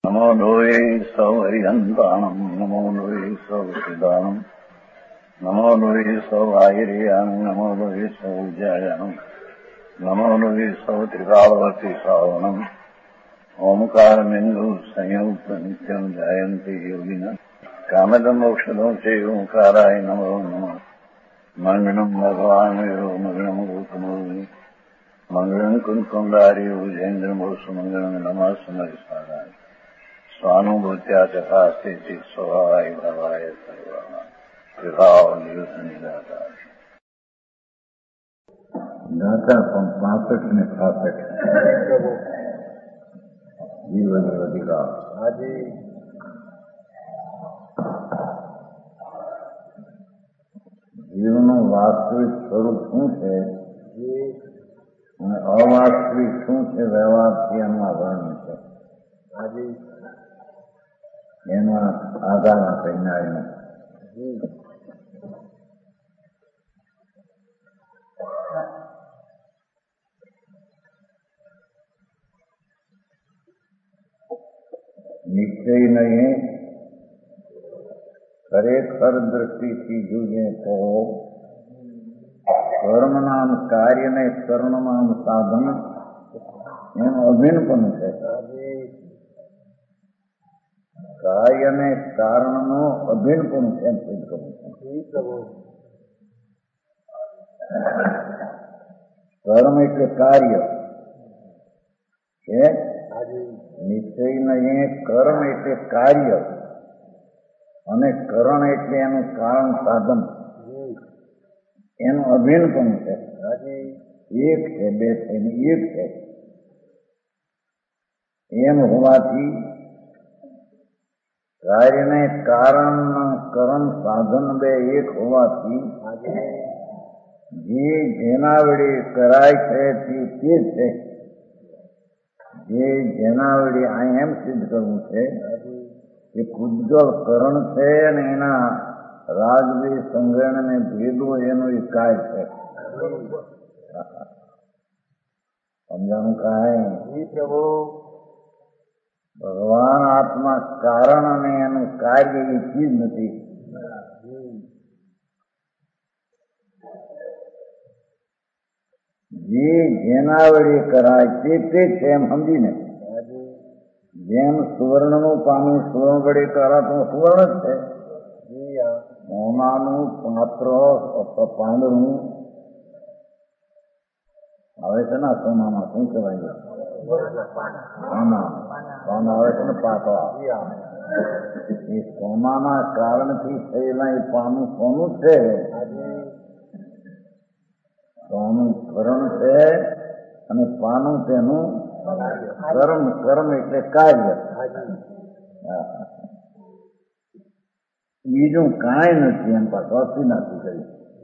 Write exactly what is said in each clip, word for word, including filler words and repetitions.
નમો લોહે સૌ હરિહંતાણમ નમો લોહે સૌ સિદાનમ નમો લોહે સૌ આયર્યાણમ નમો લોહે સૌ જયાણમ નમો લોહે સૌ ત્રિકાળવતી શ્રાવણમ ઓમકાર બિંદુ સંયુક્ત નિત્યમ જાયંતી યોગિના કામદમ મોક્ષદો છે ઓંકારાય નમો નમઃ મંગળમ ભગવાન મંગળમ ગૌતમો મંગળમ કુંકુંડાર્યો જૈન્દ્રમોસુ મંગળમ નમઃ સમરિસ્વારાય સ્વાનુભૂત્યા ચકાસ્તે સ્વભાવાય ભાવાય સર્વા વિભાવ નિદાતા દાતા પણ પાસઠ ને છાસઠ જીવન અધિકાર હાજી જીવનનું વાસ્તવિક સ્વરૂપ શું છે અને અવાસ્તવિક શું છે વ્યવહારથી એમાં વર્ણન છે હાજી એના આધારના કહીને નિશ્ચય નહીં ખરેખર દ્રષ્ટિથી જુએ તો કર્મ નામ કાર્ય ને કર્મ નામ સાધન એનું અભિન્ન પણ છે. કાર્ય ને કારણનો અભિન્ન પણ છે એમ સિદ્ધ કરવું છે. કર્મ એટલે કાર્ય છે. નિશ્ચય નહીં કર્મ એટલે કાર્ય અને કરણ એટલે એનું કારણ સાધન એનું અભિન્ન પણ છે. એક છે બે છે એક છે એમ હોવાથી કાર્યને કારણ કરણ સાધન બે એક હોવાથી જે જેના વડે કરાય છે તે તે છે. જે જેના વડે આ એમ સિદ્ધ કરવું છે એ પૂજ્ગલ કરણ છે અને એના રાજવી સંગ્રહણ ને ભેદો એનો એ કાય છે. સમજાનું કાય પ્રભુ ભગવાન આત્મા કારણ અને એનું કાર્ય એ ચીજ નથી. જે જેના વડે કરાય તે તે છે એમ સમજીને જેમ સુવર્ણનું પાનું સુવર્ણ વડે કરાતું સુવર્ણ જ છે. સોનાનું પાત્ર પાંદડું આવે છે ને સોનામાં શું કહેવાય સોના સોના આવે છે ને પાતળા એ સોનાના કારણથી થયેલા એ પાનું સોનું છે. સોનું કરણ છે અને પાનું તેનું કર્મ કર્મ એટલે કાર્ય. બીજું કાંઈ નથી એમ પાછું નથી કરી.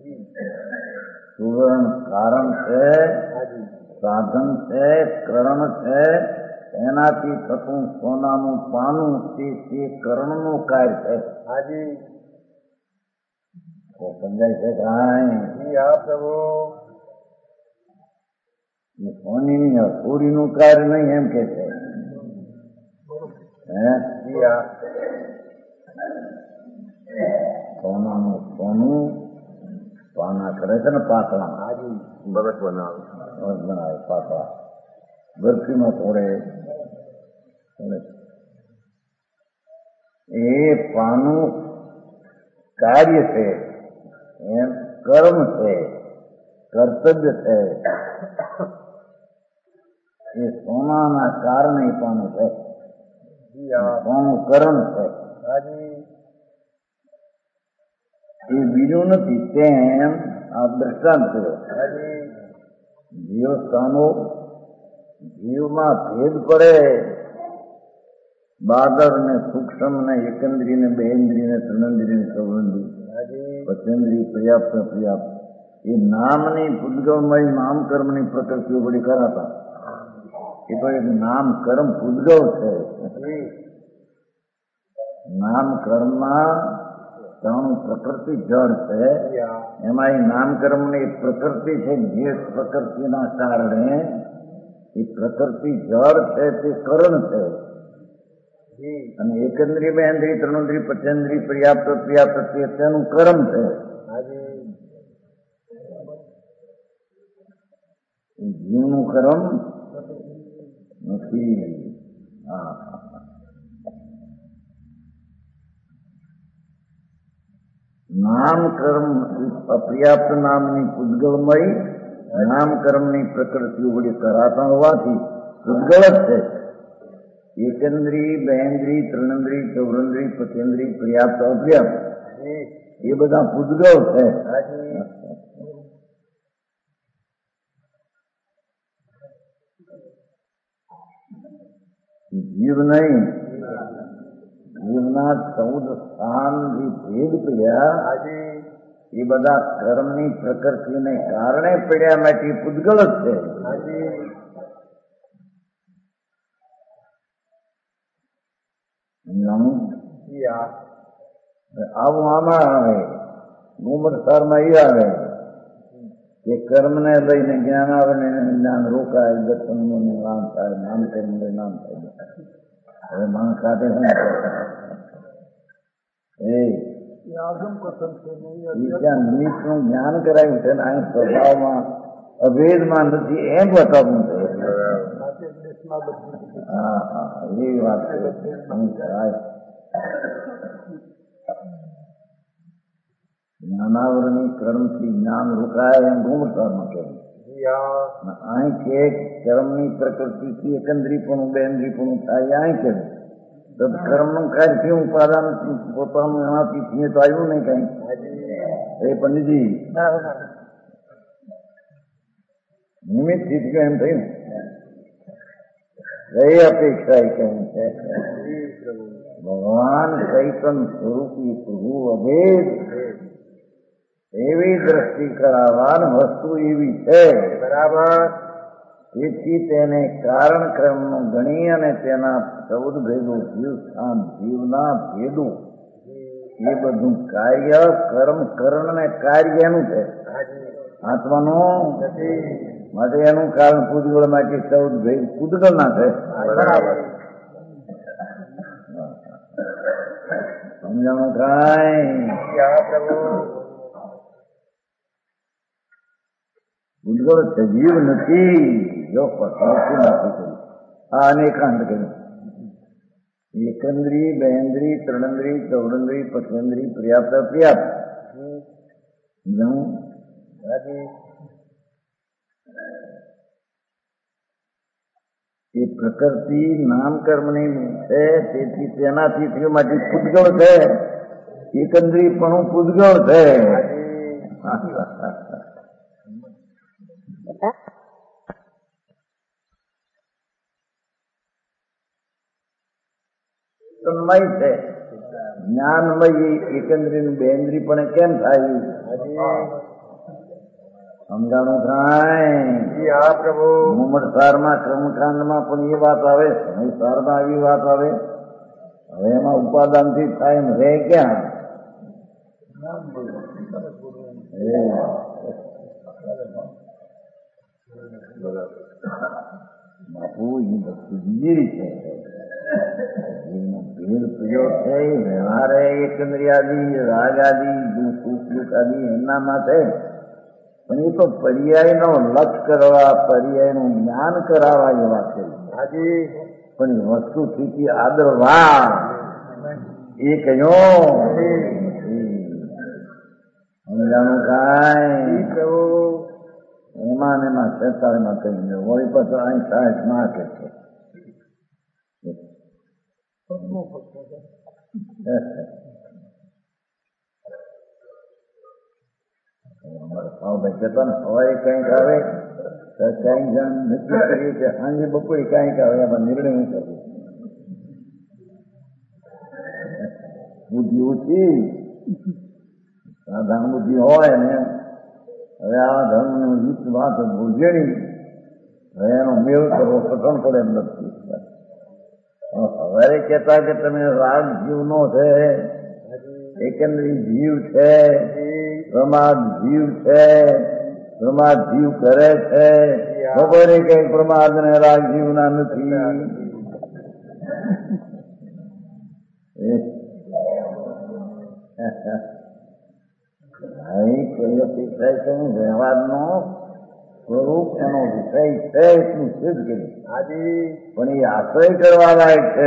સુવર્ણ કારણ છે સાધન છે કરણ છે એનાથી થતું સોનાનું પાનું તે તે કરણનું કાર્ય છે. હાજી સમજાય છે કાંઈ આ પ્રભુ સોનીની હથોડીનું કાર્ય નહીં એમ કે છે. હે સોનાનું સોનું પાના કરે છે ને પાતળા બરફ બનાવે બરફ બનાવે પાતળા બરફીમાં થોડે એ પાનું કાર્ય છે એમ કર્મ છે કર્તવ્ય છે. એ સોનાના કારણે પાનું છે સોનું કરણ છે એ બીજું નથી. તેમ આ દ્રષ્ટાંત થયો. જીવ સ્થાનો જીવમાં ભેદ પડે બાદર ને સૂક્ષ્મ ને એકંદ્રી ને બેન્દ્રી ને ત્રિનેન્દ્રી ને સૌન્દ્રી પચેન્દ્રી પર્યાપ્ત પર્યાપ્ત એ નામની પૂજગલમય નામ કર્મની પ્રકૃતિઓ બધી કરાતા એ તો એક નામ કર્મ પૂજગલ છે. નામ કર્મમાં ત્રણ પ્રકૃતિ જળ છે. એમાં એ નામકર્મની પ્રકૃતિ છે. જે પ્રકૃતિના કારણે એ પ્રકૃતિ જળ છે તે કરણ છે. અને એકંદ્રિય બેન્દ્રિય ત્રણેન્દ્રિય પંચેન્દ્રિય પર્યાપ્ત પર્યાપ્ત તેનું કર્મ છે. જીવનું કર્મ નથી. હા, નામ કર્મ અપર્યાપ્ત નામની પૂતગલમય નામ કર્મની પ્રકૃતિઓ વડે કરાતા હોવાથી પૂતગલ જ છે. એકેન્દ્રિય બેન્દ્રિય ત્રણેન્દ્રિય ચૌરેન્દ્રિય પંચેન્દ્રિય પર્યાપ્ત અપર્યાપ્ત એ બધા પૂતગલ છે. જીવ નહીં. જીવના ચૌદ સ્થાન જે ભેદ પડ્યા એ બધા કર્મની પ્રકૃતિને કારણે પડ્યા માટે પૂતગલ જ છે. આવું આમાં આવે ગુમરસારમાં એ આવે કે કર્મને લઈને જ્ઞાન આવે ને જ્ઞાન રોકાય, દર્શનનું નામ થાય, નામ કર્મ નામ થાય. હવે માણસ સાથે નિમિત્તનું જ્ઞાન કરાયું છે ને અહીં સ્વભાવમાં અભેદમાં નથી એમ બતાવવું છે. હા હા એવી વાત છે. જ્ઞાનાવરણી કર્મથી જ્ઞાન રોકાય એમ ગુમરસારમાં કહેવું. અહીં કે કર્મની પ્રકૃતિથી એકંદ્રીપણું બેન્દ્રીપણું થાય અહીં કેવું. તો કર્મનું કાર્ય થયું ઉપાદાન પોતાનું એનાથી થઈએ તો આવ્યું નહીં કઈ. એ પંડિતજી નિમિત્ત થી થયું એમ થયું. એ અપેક્ષા એ કહ્યું છે ભગવાન ચૈતન સ્વરૂપી પ્રભુ અભેદ એવી દ્રષ્ટિ કરાવવાન વસ્તુ એવી છે. બરાબર. તેથી તેને કારણ કર્મનું ગણી અને તેના ચૌદ ભેદો જીવ સ્થાન જીવના ભેદો એ બધું કાર્ય કર્મ કરણ ને કાર્ય એનું છે. આત્માનું માટે એનું કારણ પૂતગળ માટે ચૌદ ભેદ પૂતગળ ના છે. બરાબર. સમજાણું કાંઈ પૂતગળ સજીવ નથી. જો પસારથી નથી કર્યું આ અનેકાંત કર્યું. એકંદ્રિય બેન્દ્રિય ત્રણેન્દ્રિય ચૌરેન્દ્રિય પંચેન્દ્રિય પર્યાપ્ત પર્યાપ્ત એ પ્રકૃતિ નામ કર્મની છે. તેથી તેનાથી થયું માટે પૂતગળ છે. એકંદ્રિય પણ પૂતગળ છે. તન્મય છે જ્ઞાનમય એકંદ્રિય બેન્દ્રી પણ કેમ થાય? સમજાણું થાય? પ્રભુ મુમરસારમાં કર્મકાંડમાં પણ એ વાત આવે, સમયસારમાં આવી વાત આવે. હવે એમાં ઉપાદાન થી થાય એમ રહે ક્યાં? બાપુ એ વસ્તુ બીજી છે. ભેદ પ્રિયો છે વ્યવહાર એકંદ્રિયાદી રાગ આદિ સુખ દુઃખ આદિ એમના માટે. પણ એ તો પર્યાય નો લક્ષ કરવા પર્યાય નું જ્ઞાન કરાવવા એ વાત કરી. પણ એ વસ્તુ સ્થિતિ આદરવા એ કયો સમજાણું કાંઈ એમાં ને એમાં છેતાળીમાં કહી દો. વળી પછી અહીં સાહેબ ના કે છે ભાઈ કેતા ને સવારે કઈક આવે તો કઈક જણ નક્કી કરીએ કે સાંજે બપોરે કઈક આવે એમાં નિર્ણય નહીં કરવો. બુદ્ધિ ઓછી સાધારણ બુદ્ધિ હોય ને હવે આ ધર્મનું યુક્ત વાત ભૂજેણી હવે એનો મેળ કરવો કઠણ પડે એમ નથી. હવે કહેતા કે તમે રાગ જીવનો છે, એકંદરી જીવ છે, પ્રમાદ જીવ છે, પ્રમાદ જીવ કરે છે. બપોરે કઈ પ્રમાદ ને રાગ જીવના નથી. કોઈ વિષય છે વ્યવહારનો સ્વરૂપ એનો વિષય છે એટલું સિદ્ધ કર્યું, પણ એ આશ્રય કરવા લાયક છે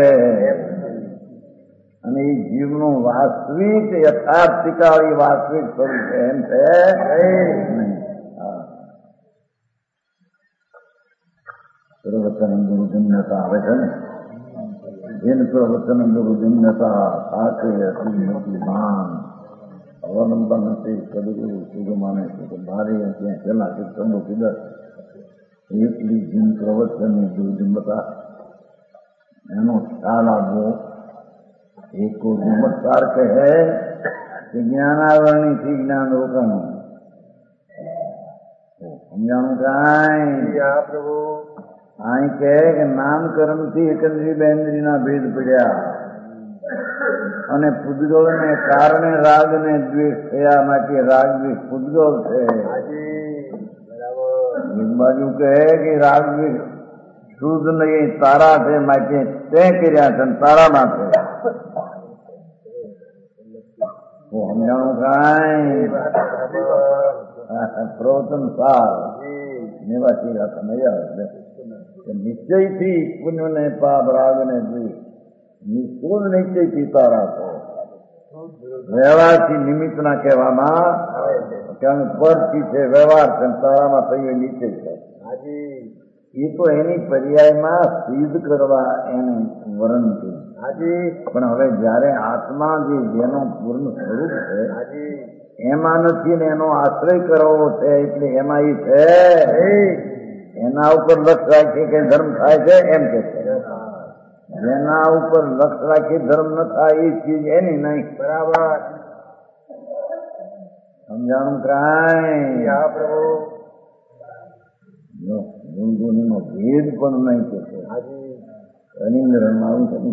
અને એ જીવનું વાસ્તવિક યથાર્થિકાળી વાસ્તવિક સ્વરૂપ છે એમ છે નહીં. પ્રવચન ગુરુજન્યતા આવે છે ને, જેન પ્રવચન ગુરુજન્યતા સાથે હતી નથી માન અવલંબન નથી કદગુરુ સુગમાને મારે ત્યાં પેલા કીર્તનો કીધા એટલી જીન પ્રવચનની ગુરુજન્યતા એનો ખ્યાલ આપવો. એક કો ચમત્કાર કહે કે જ્ઞાનાવરણી થી જ્ઞાન રોકાણું સમજાણું કાંઈ પ્રભુ અહીં કહે કે નામકરણ થી એકંદરી બેન્દ્રી ના ભેદ પડ્યા અને પૂતગલ ને કારણે રાગ ને દ્વેષ થયા માટે રાગ દ્વેષ પૂતગલ છે. એક બાજુ કહે કે રાગ દ્વેષ શુદ્ધ નહીં તારા છે માટે તે કર્યા છે તારામાં છે. સમજાણું કાંઈ પ્રવચન સાર નિવાસી રાખવા મજા આવે. નિશ્ચયથી પુણ્ય ને પાપ રાગ ને દ્વેષ નિષ્કુળ નિશ્ચયથી તારા છો. વ્યવહારથી નિમિત્ત ના કહેવામાં કારણ પરથી છે વ્યવહાર છે તારામાં થયું નિશ્ચય છે. એ તો એની પર્યાયમાં સિદ્ધ કરવા એને વર્ણન કર્યું. પણ હવે જયારે આત્મા જે જેનું પૂર્ણ સ્વરૂપ છે એમાં નથી ને એનો આશ્રય કરવો છે એટલે એમાં એ છે એના ઉપર લક્ષ રાખી કે ધર્મ થાય છે એમ કે છે. જેના ઉપર લક્ષ રાખી ધર્મ ન થાય એ ચીજ એની નહીં. બરાબર સમજાણું કાંઈ પ્રભુ ગુણગુણીનો ભેદ પણ નહીં કે છે. અનિંદ્રમાં આવું છે ને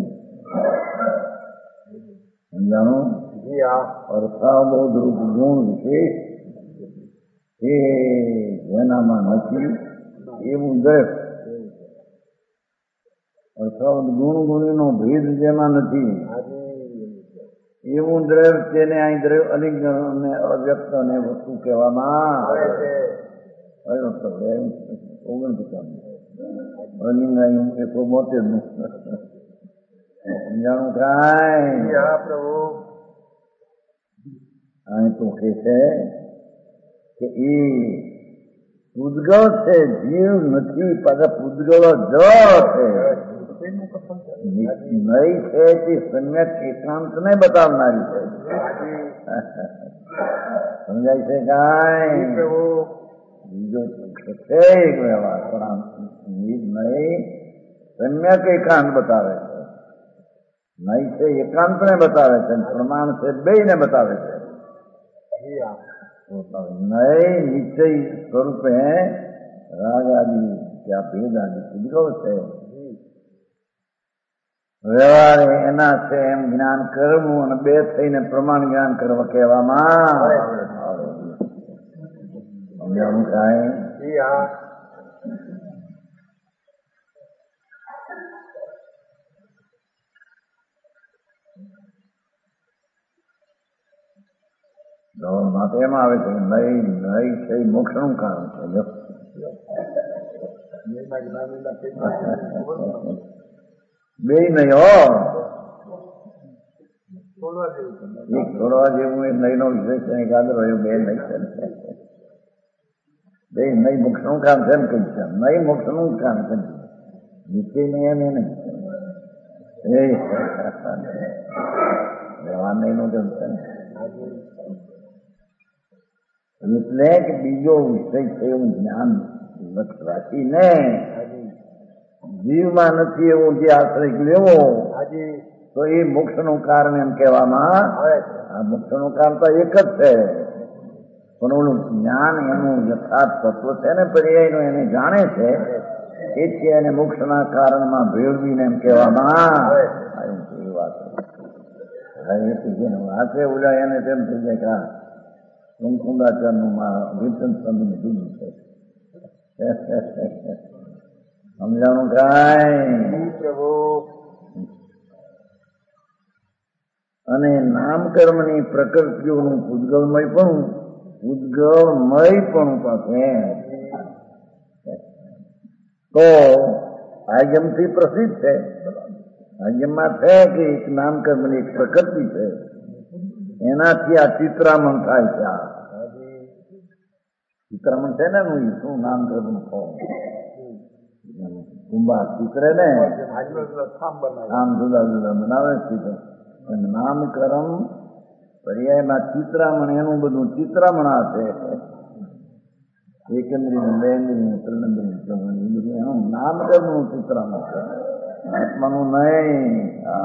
સમજાણું અર્થાબોધ રૂપ ગુણ વિશેષ એ જેનામાં નથી એવું દ્રવ અર્થાત ગુણ ગુણીનો ભેદ જેમાં નથી એવું દ્રવ તેને અહીં દ્રવ અલિંગ અને અવ્યક્ત અને વસ્તુ કહેવામાં આવે છે. ઓગણપચાસ અલિંગ એકસો બોતેર નું સમજાણું કાંઈ પ્રભુ અહીં તો કે છે કે એ પૂતગલ છે જીવ નથી પાછા પૂતગલો જ છે. નહીં છે તે સમ્યક એકાંત ને બતાવનારી છે. સમજાય છે કાંઈ બીજો છે એક વ્યવહાર પણ નહીં સમ્યક એકાંત બતાવે છે. નહીં છે એકાંત ને બતાવે છે પ્રમાણ છે બે ને બતાવે છે. નહીં નિશ્ચય સ્વરૂપે રાગ આદિ ત્યાં ભેદ આદિ પૂતગલ છે. વ્યવહાર એના છે એમ જ્ઞાન કરવું અને બે થઈને પ્રમાણ જ્ઞાન કરવા કહેવામાં સમજાવું કાંઈ માટે એમાં આવે છે નહીં નહીં છે મોક્ષ નું કારણ છે. બે નહીં હો એક છોડવા જેવું એ નહીં નો વિષય છે કાદર હોય બે નહીં છે બે નહીં મોક્ષ નું કામ છે ને કઈ છે નહીં મોક્ષ નું કામ છે નીચે નહીં એમ એ નહીં વ્યવહાર નહીં નો કેમ છે એટલે કે બીજો વિષય છે એવું જ્ઞાન લક્ષ રાખીને જીવમાં નથી એવું જે આશ્રય લેવો તો એ મોક્ષ નું કારણ એમ કહેવામાં આ મોક્ષ નું કારણ તો એક જ છે પણ ઓલું જ્ઞાન એનું યથાર્થ તત્વ છે ને પર્યાયનું એને જાણે છે એટલે એને મોક્ષના કારણમાં ભેળવીને એમ કહેવામાં એ વાત વાંચે ઓલા એને તેમ થઈ જાય કે આ કુંકુંદાચારનું વિચન સ્વામીને કીધું છે. સમજાણું કાંઈ પ્રભુ અને નામકર્મની પ્રકૃતિઓનું પૂતગલમય પણ પૂતગલમય પણ પાસે તો આજ્ઞમથી પ્રસિદ્ધ છે. આજ્ઞમાં છે કે એક નામકર્મની એક પ્રકૃતિ છે, એનાથી આ ચિત્રામણ થાય છે. આ ચિત્રામણ છે ને શું નામકર્મ કુંભાર ચિત્રે ને આમ જુદા જુદા બનાવે ચિત્ર. નામકર્મ પર્યાયમાં ચિત્રામણ, એનું બધું ચિત્રામણા છે. એકંદરી બેન્દ્રી ત્રિનંદરી બધું એનું નામકર્મનું ચિત્રામણ છે, આત્માનું નહીં.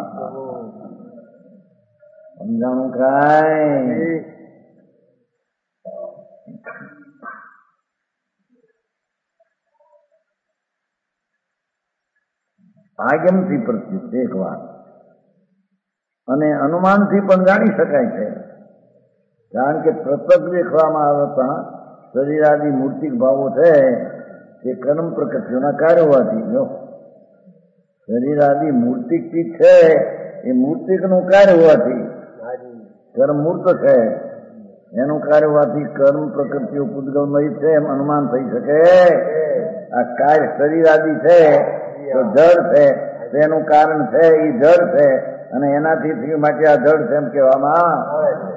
સમજાણું કાંઈ? આગમથી પ્રસિદ્ધ એક વાત, અને અનુમાનથી પણ જાણી શકાય છે. કારણ કે પ્રત્યક્ષ દેખવામાં આવતા શરીરાદી મૂર્તિક ભાવો છે તે કર્મ પ્રકૃતિઓના કાર્ય હોવાથી, જો શરીરાદી મૂર્તિક ચીજ છે એ મૂર્તિકનું કાર્ય હોવાથી કર્મ મૂર્ત છે, એનું કાર્ય હોવાથી કર્મ પ્રકૃતિઓ પૂતગલમય છે એમ અનુમાન થઈ શકે. આ કાર્ય શરીરાદી છે તો જળ છે, તેનું કારણ છે એ જળ છે, અને એનાથી માટે આ જળ છે એમ કહેવામાં આવે છે.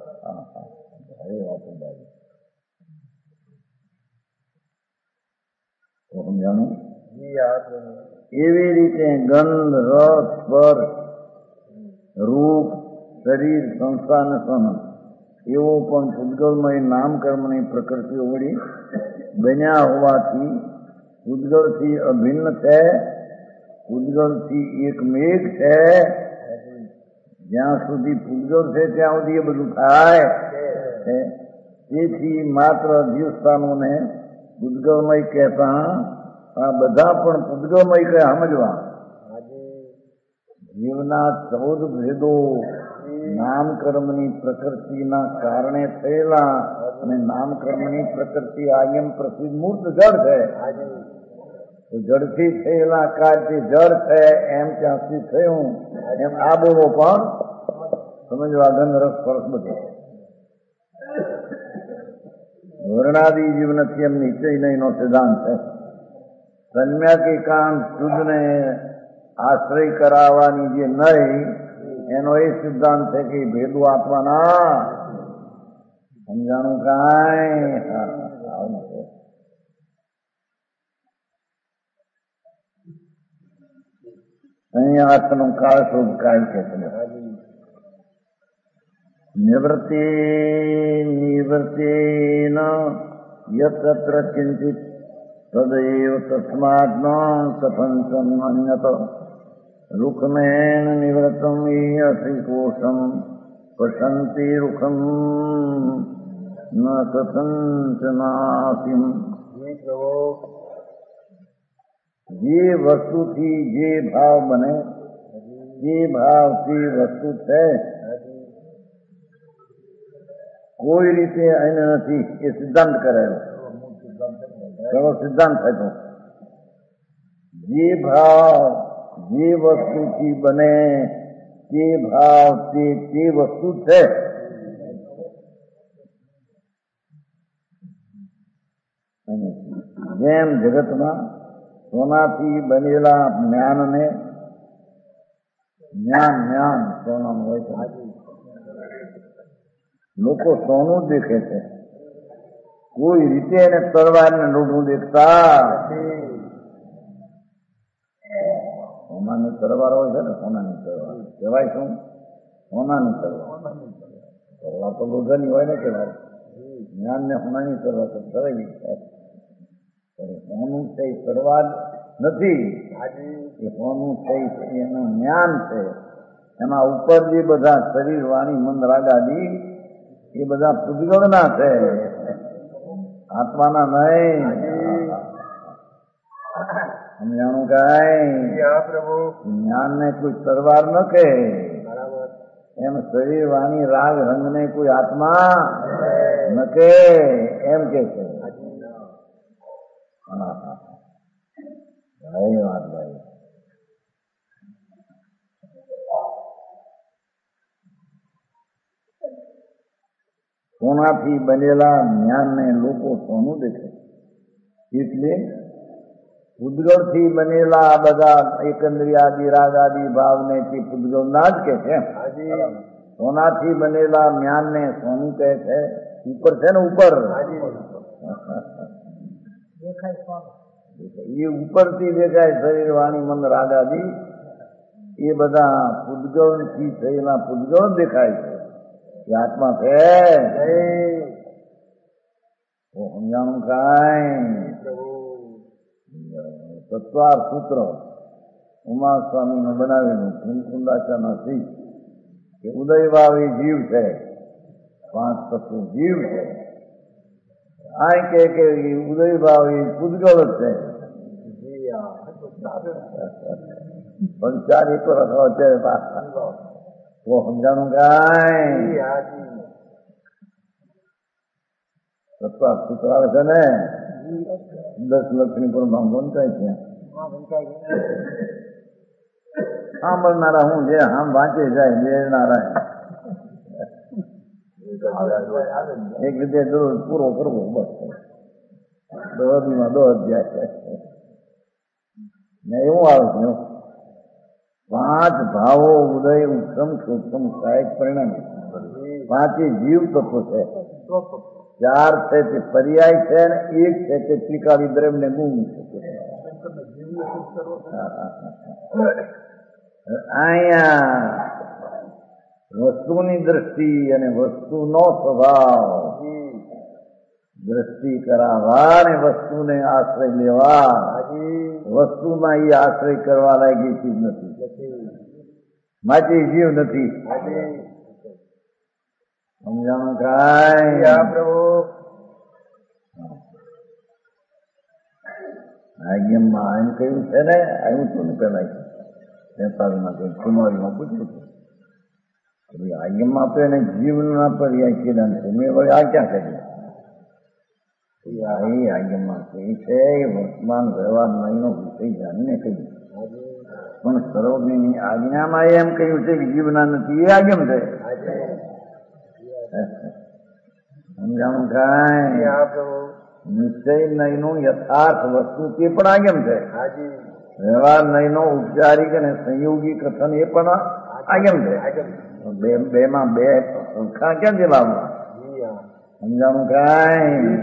સમજાણું? એવી રીતે ગંધ, રસ, સ્પર્શ, રૂપ, શરીર, સંસ્થા અને સહન એવો પણ પૂતગલમય નામકર્મની પ્રકૃતિઓ વળી બન્યા હોવાથી પૂતગલથી અભિન્ન છે, પૂતગલથી એક મેઘ છે. જ્યાં સુધી પૂતગલ છે ત્યાં સુધી એ બધું થાય. તેથી માત્ર જીવસ્થાનોને પૂતગલમય કહેતા આ બધા પણ પૂતગલમય કહે સમજવા. જીવના ચૌદ ભેદો નામકર્મની પ્રકૃતિના કારણે થયેલા, અને નામકર્મની પ્રકૃતિ આજ્ઞમ પ્રસિદ્ધ મૂર્ત જળ છે. જળથી થયેલા કાર્યથી જળ છે એમ ત્યાંથી થયું એમ આ બોલો પણ સમજવા. ગંધ, રસ, સ્પર્શ બધું વર્ણાદી જીવ નથી એમ નિશ્ચય નહીંનો સિદ્ધાંત છે. સમ્યક એકાંત શુદ્ધને આશ્રય કરાવવાની જે નહીં એનો એ સિદ્ધાંત છે કે ભેદો આપવાના. સમજાણું કાંઈ? અહીંયા આસનો કાળ શોધ કાળ છે. નિવૃત્તિ નિવૃત્તિન યત્ર ચિંતિત તદૈવ તસ્માદ ન સફંસમ અન્યત રૂખમેન નિવૃત્તમ શ્રીકોશમ પશંતિ રૂખમ ન સસંચનાસિમ. જે વસ્તુથી જે ભાવ બને જે ભાવથી વસ્તુ છે કોઈ રીતે એને નથી એ સિદ્ધાંત કરેલો. ચલો સિદ્ધાંત થતો જે ભાવ જે વસ્તુથી બને તે ભાવ તે તે વસ્તુ છે. જેમ જગતમાં સોનાથી બનેલા જ્ઞાનને જ્ઞાન જ્ઞાન સોનાનું હોય છે. લોકો સોનું દેખે છે, કોઈ રીતે એને તલવારને લોઢું દેખતા. સોનાની તલવાર હોય છે ને, સોનાની તલવાર કહેવાય શું? સોનાની તલવાર. તલવાર તો લોઢાની હોય ને કહેવાય. જ્ઞાન ને સોનાની તલવાર તો કહેવાય છે. સોનું છે એ તલવાર નથી, એ સોનું છે એનું જ્ઞાન છે. એના ઉપર જે બધા શરીર, વાણી, મન, રાગાદી એ બધા પૂતગલના છે, આત્માના નહીં. સમજાણું કાંઈ? જ્ઞાન ને કોઈ તલવાર ન કહે, એમ શરીર, વાણી, રાગ, રંગ ને કોઈ આત્મા ન કહે એમ કે છે. ધન્યવાદ ભાઈ. સોનાથી બનેલા જ્ઞાનને લોકો સોનું દેખે, એટલે પૂતગળથી બનેલા આ બધા એકંદરિયાદી રાગાદી ભાવને તે પૂતગળ ના જ કે છે. સોનાથી બનેલા જ્ઞાનને સોનું કહે છે. ઉપર છે ને ઉપર એ ઉપરથી દેખાય શરીર વાણી મન રાગાદી એ બધા પૂતગળથી થયેલા પૂતગળ દેખાય છે. એ આત્મા છે. સમજાણું કાંઈ તત્વાર સૂત્ર ઉમા સ્વામીનું બનાવેલું કુંદાચાના શ્રી કે ઉદયભાવી જીવ છે, પાંચ તત્વ જીવ છે. આ કે કે ઉદયભાવી પૂતગળ જ છે. પણ ચાર એક રખો છે. સમજાણું કાંઈ તત્વાર સૂત્ર આવે છે ને દસ લક્ષની પર વંચાય છે. સાંભળનારા હું છે આમ વાંચે જાય લેનારા એક રીતે દરરોજ પૂરો કરવો બસ દોડીમાં દોડ જાય ને એવું આવે છે. પાંચ ભાવો ઉદય ઉત્તમ સૂક્ષ્મ સહાયક પરિણામ પાંચે જીવ તત્વો છે. ચાર છે તે પર્યાય છે ને એક છે તે ત્રિકાળી દ્રવ્ય ને ગુણ છે. અહીંયા વસ્તુની દ્રષ્ટિ અને વસ્તુનો સ્વભાવ દ્રષ્ટિ કરાવવા ને વસ્તુને આશ્રય લેવા, વસ્તુમાં એ આશ્રય કરવા લાગી ચીજ નથી, માટે જીવ નથી. સમજાણું કાંઈ આજ્ઞામાં એમ કહ્યું છે ને, આવ્યું હતું ને પેલા તેતાલીમાં કઈ કુમારીમાં પૂછ્યું હતું આજ્ઞામાં તો એને જીવના પર્યાય કીધા છે. મેં વળી આ ક્યાં કર્યું? આજ્ઞામાં કહે છે વર્તમાન વ્યવહાર મહિનો વિષય જાણીને કહ્યું, પણ સર્વજ્ઞની આજ્ઞામાં એમ કહ્યું છે કે જીવના નથી. એ આજ્ઞમ છે. સમજાણું કાંઈ નિશ્ચય નયનું યથાર્થ વસ્તુ તે પણ આજ્ઞમ છે. વ્યવહાર નયનો ઉપચારિક અને સંયોગી કથન એ પણ આજ્ઞમ છે. બે માં બે ક્યાંથી લાવવા? સમજાણું કાંઈ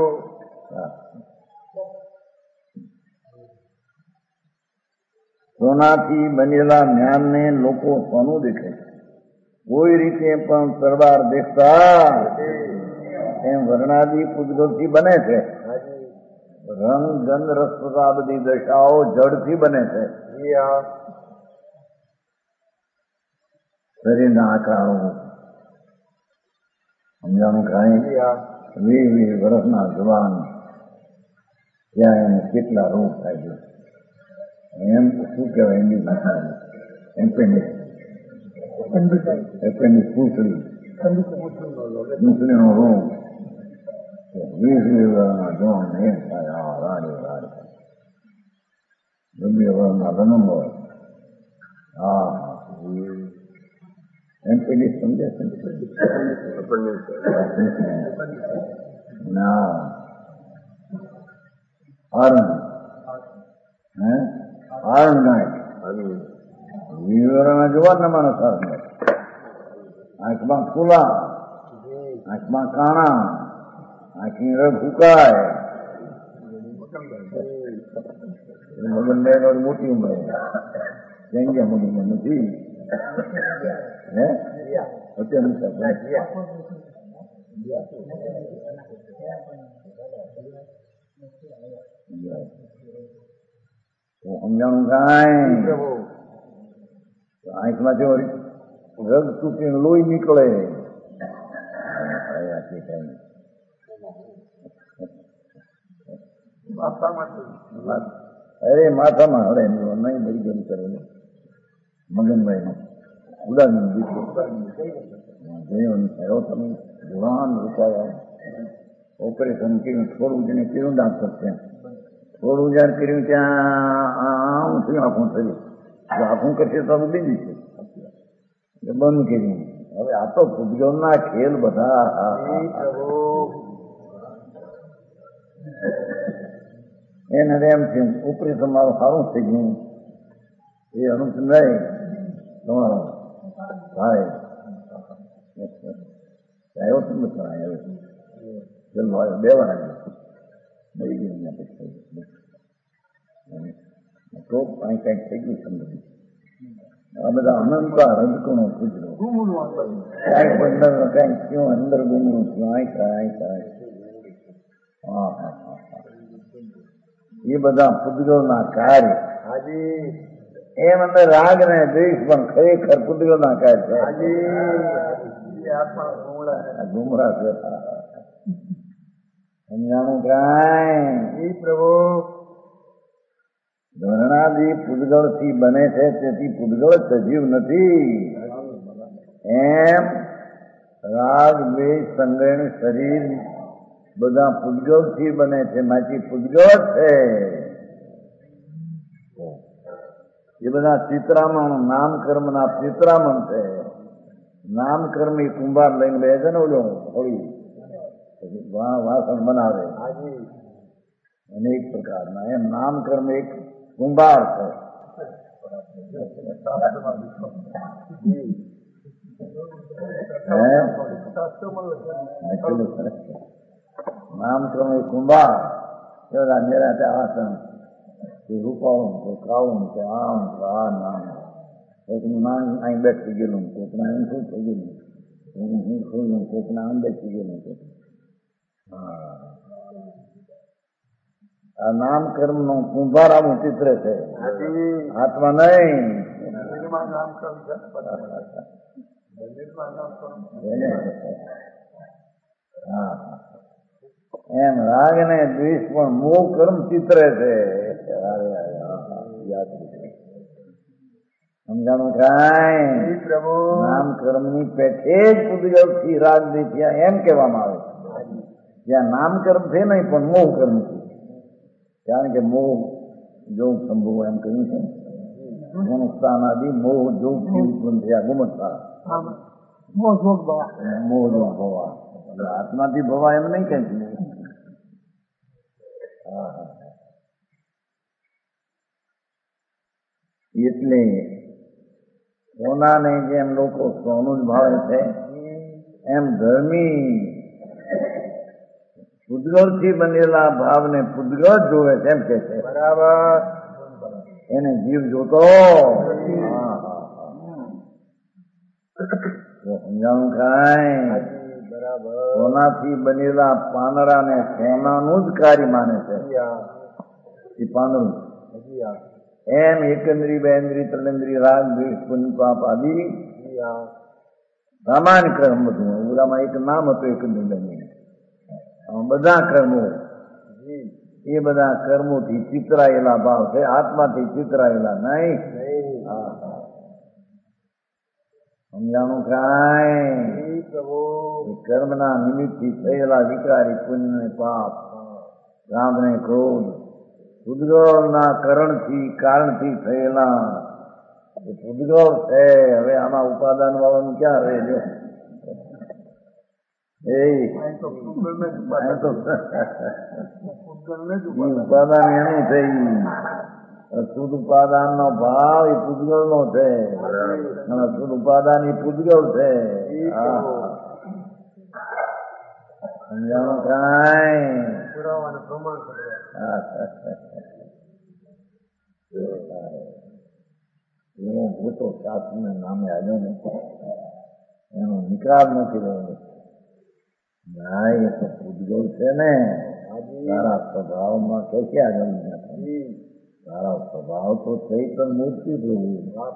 સોનાથી બનેલા જ્ઞાનને લોકો સોનું દેખે, કોઈ રીતે પણ તરવાર દેખતા એમ વર્ણાદી પૂતગળથી બને છે. રંગ ગંધ રસપ્રદા બધી દશાઓ જળથી બને છે. શરીરના આકારો સમજાણું કાંઈ વીસ વીસ વર્ષના જવાન ત્યાં એને કેટલા રોગ થાય છે. એમ શું કહેવાય એમની ભાષામાં એપેન્ડિક્સ એપેન્ડિક્સ પૂંછડી પૂંછડીનો રોગ વીસ વીસ વર્ષના જવાન એમ થાય આ રાડે રાડે ગમે વર્ષના જન્મ હોય. હા એપેન્ડિક્સ સમજે છે ના આરણ હે આરણ ગાય વિવરણ જોવાના માણસ આવે. આંખમાં ફૂલા, આંખમાં કાણા, આંખની રગ ફૂકાય, મોટી ઉંમર જંગ્યા મોટી ઉંમર નથી. હે અત્યારે સમજાણું કાંઈ આંખમાંથી રગ તૂટીને લોહી નીકળે. અરે માથામાં હરે નહીં બધી ગમ કરે મગનભાઈ નો ઉદાહરણ દીકરો જોયો થયો તમે જવાન વિચાર્યા ઓપરેશન કર્યું, થોડું જઈને કર્યું ડાક્ટર ત્યાં, થોડું જયારે કર્યું ત્યાં આમ થયું આખું થયું. આખું કરશે તો બીજું છે એટલે બંધ કર્યું. હવે આ તો પૂજગલના ખેલ બધા એને એમ છે ઉપરી તમારું સારું થઈ ગયું એ અનુસંધાય તમારો ભાઈ આવ્યો તમે આવ્યો ચલો આવ્યો બે વાર આવ્યો મળી ગયું તો અહીં કંઈક થઈ ગયું સમજ આ બધા અનંતા રજકણો પૂજરો કાંઈક અંદર કાંઈક થયું અંદર ગુમરું થયું આય થાય થાય હા હા હા એ બધા પૂજગલના કાર્ય એમ અંદર રાગ ને દ્વેષ પણ ખરેખર પૂજગલના કાર્ય છે ગુમરા છે સમજાણું કાંઈ પ્રભુ ધરણાદી પૂજગલ થી બને છે તેથી પૂજગલ સજીવ નથી એમ રાગ દ્વેષ સંગ્રહ શરીર બધા પૂજગલ થી બને છે માંથી પૂજગલ છે એ બધા ચિત્રામણ નામકર્મ ના ચિત્રામણ છે નામકર્મ એ કુંભાર લઈને બે છે ને ઓલો હોળી વાસણ બનાવે અનેક પ્રકારના એમ નામકર્મ એક કુંભાર છે નામકર્મ એક કુંભાર એવા મેરા આસન રૂપાવું છે કાવું છે આમ આ નામ કોઈકનું નામ અહીં બેઠી ગયેલું કોઈકના અહીં શું થઈ ગયેલું હું ખોલું કોઈકના આમ બેસી ગયેલું છે હા આ નામકર્મ નું કુંભાર આવું ચિત્ર છે આત્મા નહીં હા એમ રાગ ને દ્વેષ પણ મોહ કર્મ ચિત્ર છે સમજાણું કાંઈ નામ કર્મ ની પેઠે જ પૂજગલ થી રાગ દ્વેષ એમ કહેવામાં આવે જ્યાં નામ કર્મ છે નહીં પણ મોહ કર્મ છે કારણ કે મોહ જો સંભવ એમ કહ્યું છે ગુણસ્થાન આદિ મોહ જો ઉત્પન્ન થયા ગુમસ્થા મોહ જો ભવા આત્માથી ભવા એમ નહીં કઈ એટલે સોનાને જેમ લોકો સોનું જ ભાવે છે એમ ધર્મી પૂજગલ થી બનેલા ભાવને પૂજગલ જોવે છે એમ કે છે બરાબર એને જીવ જોતો સમજાણું કાંઈ સોનાથી બનેલા પાંદડાને સોનાનું જ કાર્ય માને છે એ પાંદડું એમ એકંદ્રી બેન્દ્રી ત્રણેન્દ્રી રાગ દ્વેષ પુણ્ય પાપ આદિ સામાન્ય કર્મ હતું ઓલામાં એક નામ હતું એકંદ્રી બેન્દ્રી બધા કર્મો એ બધા કર્મોથી ચિતરાયેલા ભાવ છે આત્માથી ચિતરાયેલા નહીં સમજાણું કાંઈ કર્મના નિમિત્તથી થયેલા વિકારી પુણ્ય પાપ રામ ને ક્રોધ પૂજગલના કરણથી કારણથી થયેલા એ પૂજગલ છે હવે આમાં ઉપાદાન વાળાનું ક્યાં રહે જો ઉપાદાન એનું થઈ શુદ્ધ ઉપાદાન નો ભાવ એ પૂજગલ નો છે શુદ્ધ ઉપાદાન એ પૂજગલ છે સમજાણું કાંઈ એનો ભૂતો શાસ્ત્રના નામે આવ્યો ને એનો નિકાલ નથી રહ્યો ના એ તો પૂજગલ છે ને તારા સ્વભાવમાં કે ક્યાં ગમી તારા સ્વભાવ તો થઈ પણ મૂર્તિ થયું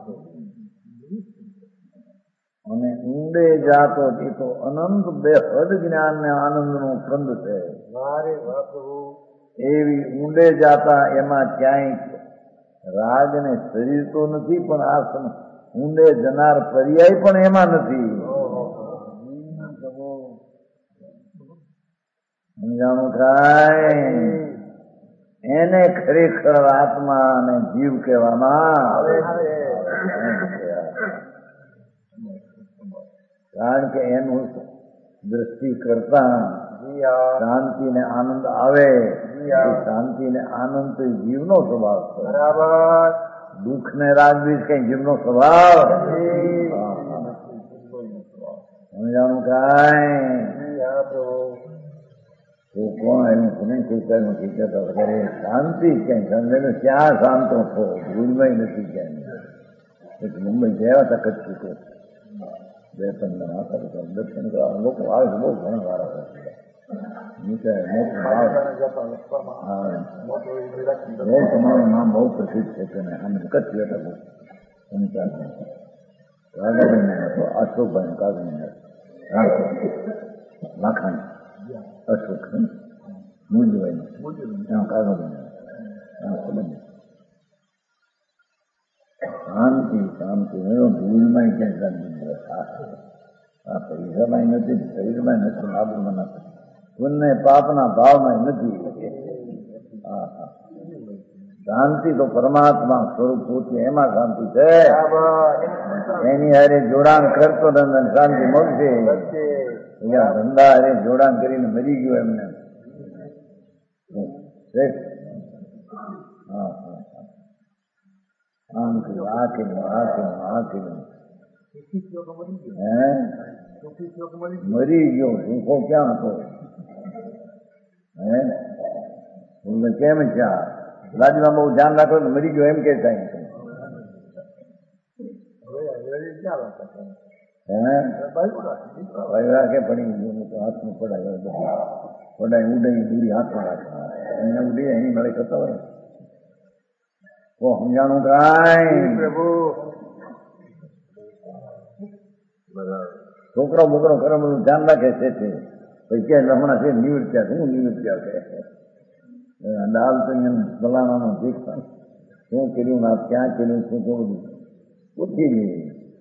અને ઊંડે જાતો તે તો અનંત બેહદ જ્ઞાન ને આનંદ નો કંદ છે એવી ઊંડે જાતા એમાં ક્યાંય રાગ ને શરીર તો નથી પણ આ ઊંડે જનાર પર્યાય પણ એમાં નથી સમજાણું કાંઈ એને ખરેખર આત્મા અને જીવ કહેવામાં આવે કારણ કે એનું દ્રષ્ટિ કરતા શાંતિ ને આનંદ આવે. શાંતિ ને આનંદ તો જીવનો સ્વભાવ છે. બરાબર. દુઃખ ને રાગદ્વેષ કઈ જીવનો સ્વભાવ સમજાણું કાંઈ તો કોણ એનું કોને ચિંતાનું ચિંતા કરે શાંતિ ક્યાંય સમજે ક્યાં શાંતો થો ભૂલમાં નથી ક્યાંય. મુંબઈ ગયા હતા કચ્છ ચૂકો બે પંદર માતા દર્શન કરવા લોકો આવે છે બહુ ઘણા વાળા બહુ તમારું નામ બહુ પ્રસિદ્ધ છે તેને આમ કચ્છ લેતા બહુ સંચાર રાધાબેન હતો અશોકભાઈ કાગણી લાખાણી અશોક મુંજભાઈ એમાં કાગણી શાંતિ શાંતિ ભૂલમાં ક્યાં શાંતિ આ પૈસામાં નથી શરીરમાં નથી લાભમાં નથી પુણ્ય પાપના ભાવમાં નથી. હા હા શાંતિ તો પરમાત્મા સ્વરૂપ પોતે એમાં શાંતિ છે. એની હારે જોડાણ કરતો ધંધા શાંતિ મળશે. ધંધા હારે જોડાણ કરીને મરી ગયો એમને. હા હા આમ કર્યું આ કર્યું આ કર્યું આ કર્યું હે મરી ગયો સુખો ક્યાં હતો હે કેમ ક્યાં રાજમાં બહુ ધ્યાન રાખો તો મરી ગયો એમ કે થાય રાખે પડી ગયું હાથમાં પડાય પડાય ઉડાઈ દૂરી હાથમાં રાખવા એમને ઉડી એની મળે કરતા હોય તો સમજાણું કાંઈ પ્રભુ છોકરો બોકરો કરે બધું ધ્યાન રાખે છે પછી ક્યાં હમણાં છે નિવૃત્યા શું નિવૃત્યા છે દાલ તો ફલાણાનો દેખતા શું કર્યું ના ક્યાં કર્યું શું શું બધું પૂછી લઈએ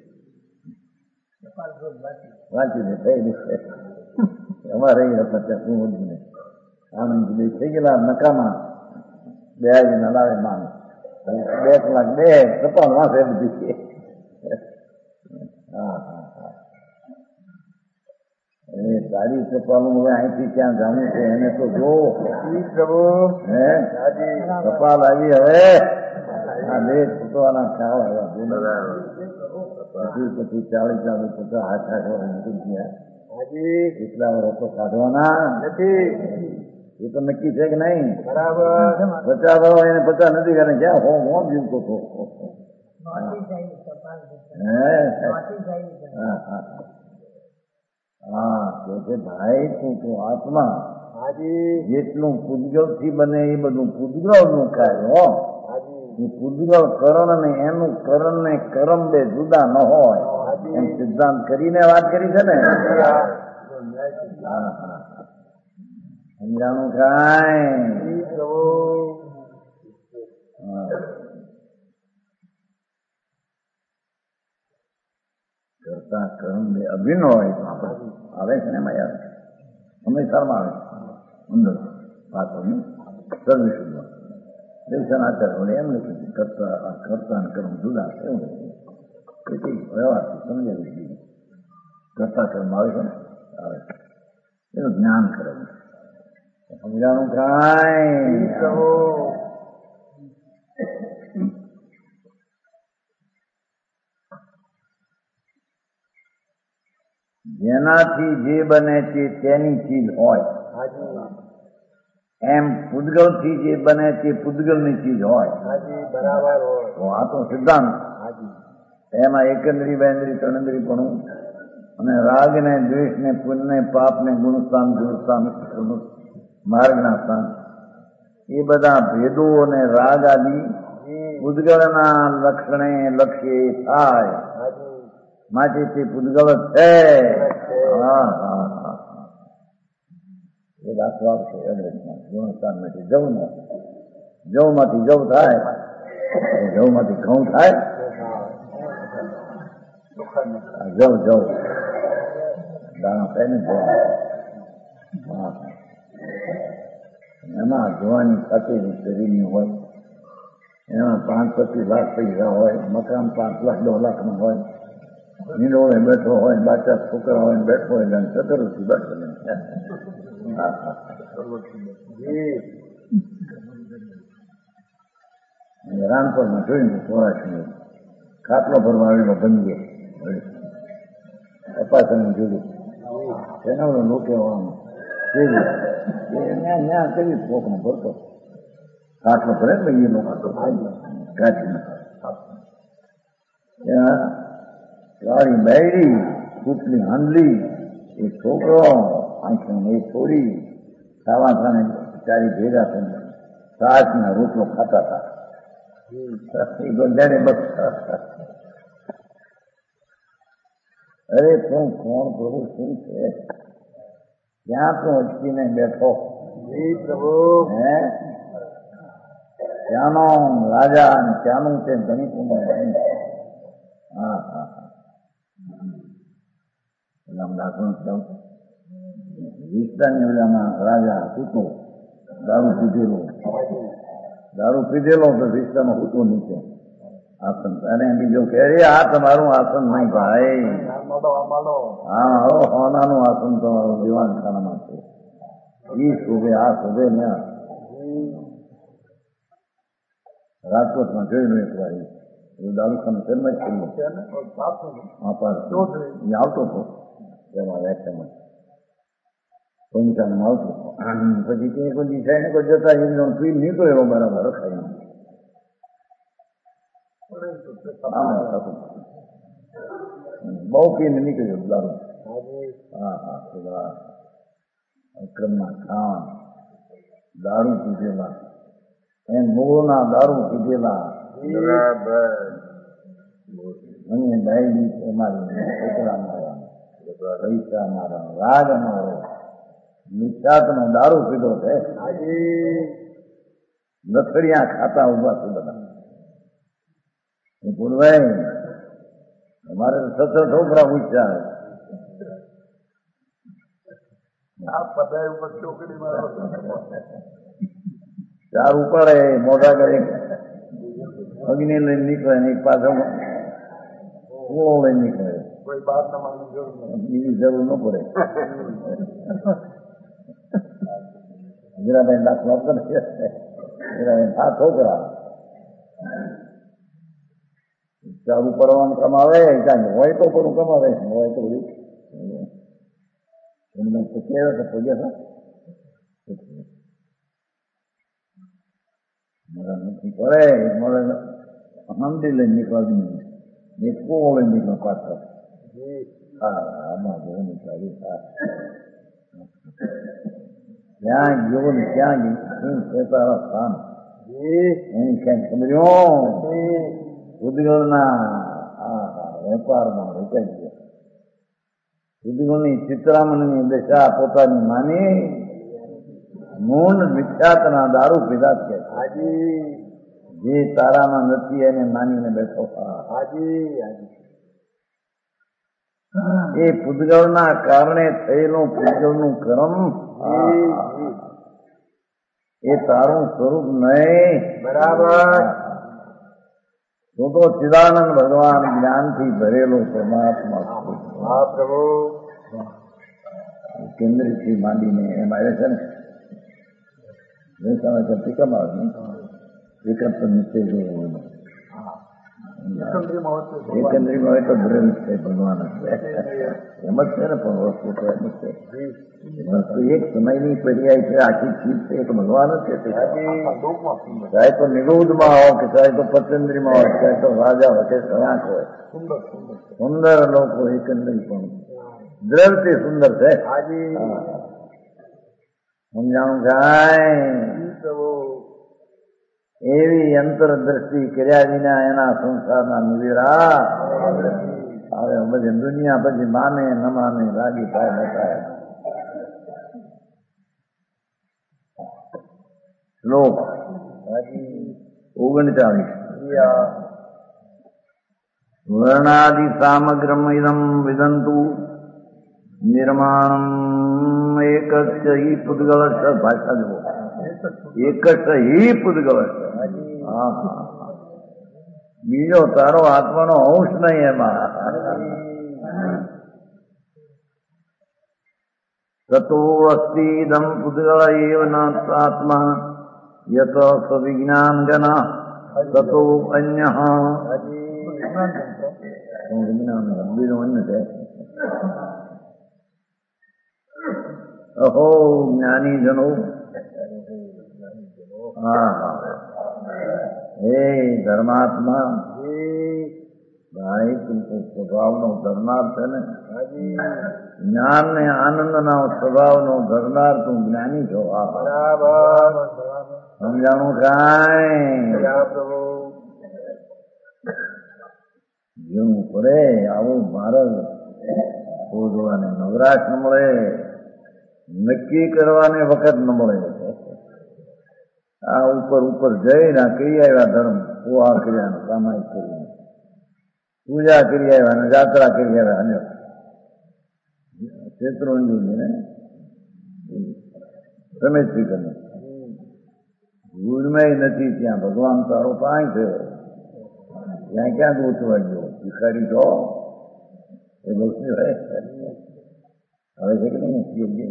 વાંચી દે થઈ જશે અમારે હતા ત્યાં શું બધું ને આનંદ બે થઈ ગયેલા નકામા બે આવી નલાવે માન બે કલાક બે કપાલ વાંચે બધી હા હા હા એ સારી કપાલું હવે અહીંથી ક્યાં જાણું છે એને તો જો પ્રભુ હે કપાલ આવી હવે આ બે છૂટવાના ખ્યાલ આવ્યા પછી પછી ચાલીસ ચાલીસ પચાસ હાથ હાથ નીકળી ગયા એટલા વર્ષ તો કાઢવાના નથી. એ તો નક્કી છે કે નહીં? બરાબર. પચાસ વર્ષ એને પચાસ નથી કરે ક્યાં હો મોં જીવતો હતો. હા કે ભાઈ તું તું આત્મા જેટલું પૂજગલ થી બને એ બધું પૂજગલ નું ખાય હો. એ પૂજગલ કરણ ને એનું કરણ ને કરમ બે જુદા ન હોય એમ સિદ્ધાંત કરીને વાત કરી છે ને. હા હા સમજાણું કાંઈ કરતા કર્મ બે અભિન્ન હોય તો આપણે આવે છે ને એમાં યાર હંમેશામાં આવે અંદર પાત્રની સર્વિશુદ્ધમાં દર્શન આચાર વડે એમ નથી કરતા કરતા અને કર્મ જુદા એવું નથી. તેથી વ્યવહારથી સમજાવી દીધી કરતા કર્મ આવે છે ને આવે એનું જ્ઞાન કરે સમજાણું કાંઈ જેનાથી જે બને છે તેની ચીજ હોય એમ પૂદગલ થી જે બને તે પૂદગલ ની ચીજ હોય. બરાબર. આ તો સિદ્ધાંત એમાં એકંદરી બેન્દ્રી ત્રણેન્દ્રી પણ અને રાગ ને દ્વેષ ને પુણ્ય ને પાપ ને ગુણસ્થાન ગુણસ્થાન માર્ગના સ્થાન એ બધા ભેદો અને રાગ આદિ પૂદગલના લક્ષણે લક્ષ્ય થાય માટે તે પૂદગલ છે. હા હા હા એ દાખલો આવશે એડ્રેસમાં ગુણસ્થાન માંથી જવ નો જવ માંથી જવ થાય જવ માંથી ઘઉં થાય જવ જવ દાણા થાય ને જવ હા એમાં જોવાની ખાતેરી શરીરની હોય એમાં પાંચ પચીસ લાખ પૈસા હોય મકાન પાંચ લાખ દસ લાખનું હોય નીંડોળે બેઠો હોય, બાચા છોકરા હોય બેઠો હોય, ચતુર્થી બેઠો રાણપુરમાં જોઈને સૌરાષ્ટ્ર ખાટલો ભરવા આવેલો બંધ અપાસણ જોયું એના લોકો ત્યાં કરી કોકનો ભરતો ખાટલો ભરે ને એ લોકો કાચી ત્યાં ગાડી બેડી કૂટલી હાંડલી એ છોકરો આંખી એ છોડી ખાવા ખાને ચારી ભેગા થઈને સાત ના રોટલો ખાતા હતા અરે તું કોણ પ્રભુ શું છે ક્યાં તું અટકીને બેઠો પ્રભુ હે ત્યાંનો રાજા ત્યાંનું તે ધનિકું હા હા હા દાખલ વિસ્તારની ઓલામાં રાજા સૂતો દારૂ પીધેલો દારૂ પીધેલો તો વિસ્તારમાં સૂતો નીચે આસન અને બીજો કે અરે આ તમારું આસન નહીં ભાઈ હા હો હોનાનું આસન તમારું દિવાન ખાનામાં છે ઈ શોભે આ શોભે ને રાજકોટમાં જોયેલું એક વાર દારૂ ખાનું જન્મ જ થયું આવતો હતો એમાં વ્યાખ્યામાં ભૂમિકામાં આવતો હતો પછી તે કોઈ દિશાને કોઈ જતા એનો પી નીકળ્યો બરાબર રખાય બહુ પીને નીકળ્યો દારૂ હા હા પેલા અક્રમના ખાન દારૂ પીધેલા એમ મૂળના દારૂ પીધેલા મને ડાયબીટ અમારી છોકરા મારા પૈસા મારા રાગ મારો નિશાતનો દારૂ પીધો છે લથડિયા ખાતા ઉભા છે બધા પૂરભાઈ અમારે સતત છોકરા પૂછ્યા ચાર ઉપાડે મોઢા કરે અગ્નિ લઈને નીકળે ને એક પાછો પૂળો લઈને નીકળે બીજી જરૂર ન પડે હીરાભાઈ દાખલો કરે હીરાભાઈ આ છોકરા ચાર ઉપાડવાનું કમાવે ક્યાં હોય તો પણ કમાવે હોય તો બધું એમને તો કેવા તો પગ્યા હતા મારા નથી પડે મારે હમદી લઈને નીકળવી એક કોળો લઈને નીકળો પાછળ હા આમાં બહુ નીકળ્યું હા ક્યાં ગયો ને ક્યાં શું છે તારા સ્થાન એની ક્યાંક સમજ્યો ઉદગળના વેપારમાં રોકાઈ ગયા ઉદગળની ચિત્રામણની દશા પોતાની માની મૂળ વિખ્યાતના દારૂ પીધા છે જે તારામાં નથી એને માનીને બેઠો એ પૂતગળના કારણે થયેલું પૂતગળનું કર્મ એ તારું સ્વરૂપ નહીં બરાબર તું તો ચિદાનંદ ભગવાન જ્ઞાનથી ભરેલો પરમાત્મા હા પ્રભુ કેન્દ્રથી માંડીને એમ આવે છે ને વેસાણા કરતી કમાવ વિકલ્પ નીચે જોયું એકંદરીમાં હોય તો ભરેલ છે ભગવાન એમ જ છે ને પણ વસ્તુ તો એમ જ છે વસ્તુ એક સમયની પર્યાય છે આખી ચીજ છે એક ભગવાન જ છે ચાહે તો નિરોધમાં હોય કે ચાહે તો પતેન્દ્રીમાં હોય ચાહે તો રાજા હોય કે સયાક હોય સુંદર લોકો એકંદરી પણ દ્રઢથી સુંદર છે સમજાણું કાંઈ એવી અંતરદ્રષ્ટિ કર્યા વિના એના સંસારના નિવેરા હવે બધી દુનિયા પછી માને ન માને રાજી થાય ન થાય શ્લોક ઓગણચાલીસ વર્ણાદિ સામગ્રમ ઇદમ વિદંતુ નિર્માણમ એકસ્ય હિ પુદ્ગલસ્ય ભાષા જુઓ એકસ્ય હિ પુદ્ગલસ્ય બીજો તારો આત્માનો અંશ નહીં એમાં તતો અસ્તિ ઇદમ પુદ્ગળ એવ નાત્મા યત સ્વવિજ્ઞાન જના તતો અન્યઃ વિજ્ઞાન બીજું અન્ય છે. અહો જ્ઞાની જનો, હા હા, હે ધર્માત્મા, ભાઈ તું તો સ્વભાવનો ધરનાર છે ને, જ્ઞાન ને આનંદ ના સ્વભાવનો ધરનાર તું જ્ઞાની છો. બરાબર સમજાણું કાંઈ જેવું પડે આવું મારે શોધવાને નવરાશ ન મળે, નક્કી કરવાને વખત ન મળે. આ ઉપર ઉપર જઈને કરી આવ્યા ધર્મ પોહા કર્યા સામાયિક કરીને, પૂજા કરી આવ્યા ને જાત્રા કરી આવ્યા. અને શેત્રુંજીને રમેશ કરીને ગુણમય નથી, ત્યાં ભગવાન તારો પાય છે, ત્યાં ક્યાં ગોઠવા ગયો ભિખારી છો એ બહુ હવે છે કે નહીં.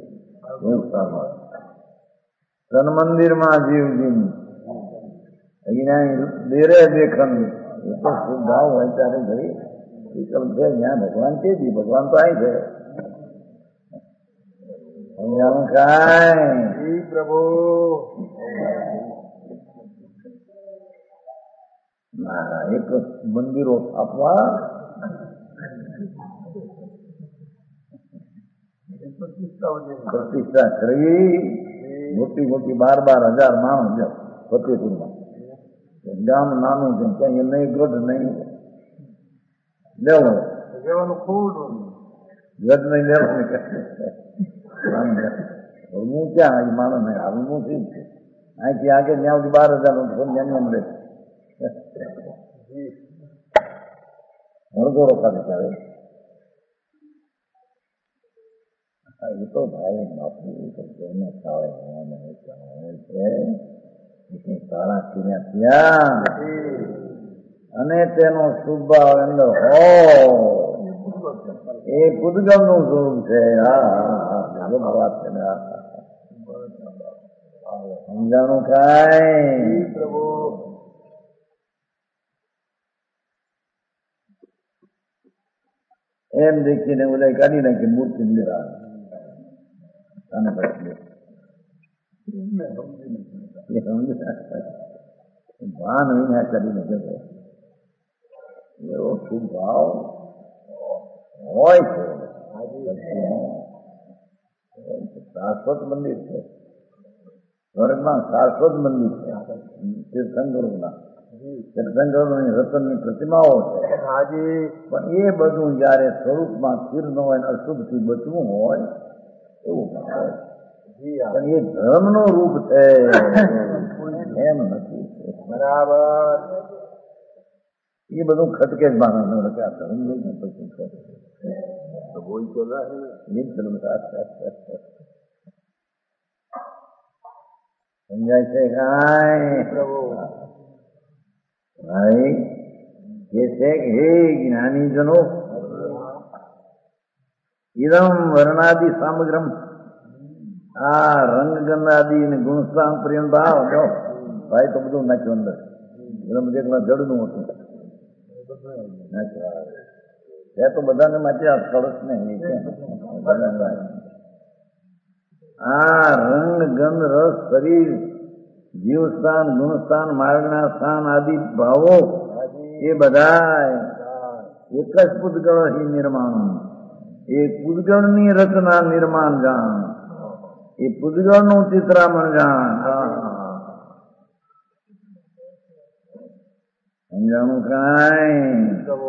તન મંદિરમાં જીવજી અહીંયા દેરે દેખન એ તો શુભ ભાવ હોય ત્યારે ભાઈ વિકલ્પ છે. જ્યાં ભગવાન કે જી ભગવાન તો આય છે. સમજાણું કાંઈ પ્રભુ ના એક મંદિરો સ્થાપવા પ્રતિષ્ઠા કરી મોટી મોટી બાર બાર હજાર માણસ ફતેપુરમાં, ગામ નાનું છે ક્યાંય નહીં ગઢ નહીં લેવો લેવાનું ખોટું ગઢ નહીં લેવાનું હું ક્યાં માણસ નહીં હાલ હું શું છે અહીંથી આગળ ત્યાં સુધી બાર હજાર નું લે હળગોળો કાઢી ચાલે. એ તો ભાઈ બાપુ એને ચાલે છે સારા કર્યા ત્યાં અને તેનો સ્વભાવ અંદર હોય એ પૂતગલ નું સ્વરૂપ છે. હા વાત છે ને સમજાણું કાંઈ પ્રભુ એમ દેખીને ઓલા કાઢી નાખી મૂર્તિ લીધા અને પછી ભાન વિના કરીને જતો એવો શુભ ભાવ હોય છે. શાશ્વત મંદિર છે, સ્વર્ગમાં શાશ્વત મંદિર છે તીર્થંકરોના. તીર્થંકરોની રતનની પ્રતિમાઓ છે. હાજી પણ એ બધું જયારે સ્વરૂપમાં સ્થિર ન હોય અશુભથી બચવું હોય એવું હોય. પણ એ ધર્મનું રૂપ છે એમ નથી. બરાબર એ બધું ખટકે જ માણસ આ ધર્મ લઈને પછી એ ધર્મ સમજાય છે કાંઈ પ્રભુ ભાઈ કે છે કે હે જ્ઞાનીજનો ઇદમ વર્ણાદિ સામગ્રમ આ રંગ ગંધાદિ ને ગુણસ્થાન પ્રિયમ ભાવ જો ભાઈ તો બધું નાખ્યું અંદર. એના બધે જડનું હતું નાખ્યું તો બધાને માટે આ કળશ ને આ રંગ ગંધ રસ શરીર જીવસ્થાન ગુણસ્થાન માર્ગના સ્થાન આદિ ભાવો એ બધા એક જ પૂતગળ નિર્માણ. એ પૂતગળની રચના નિર્માણ જાણ, એ પૂતગળનું ચિત્રામણ જાણ. સમજાણું કાંઈ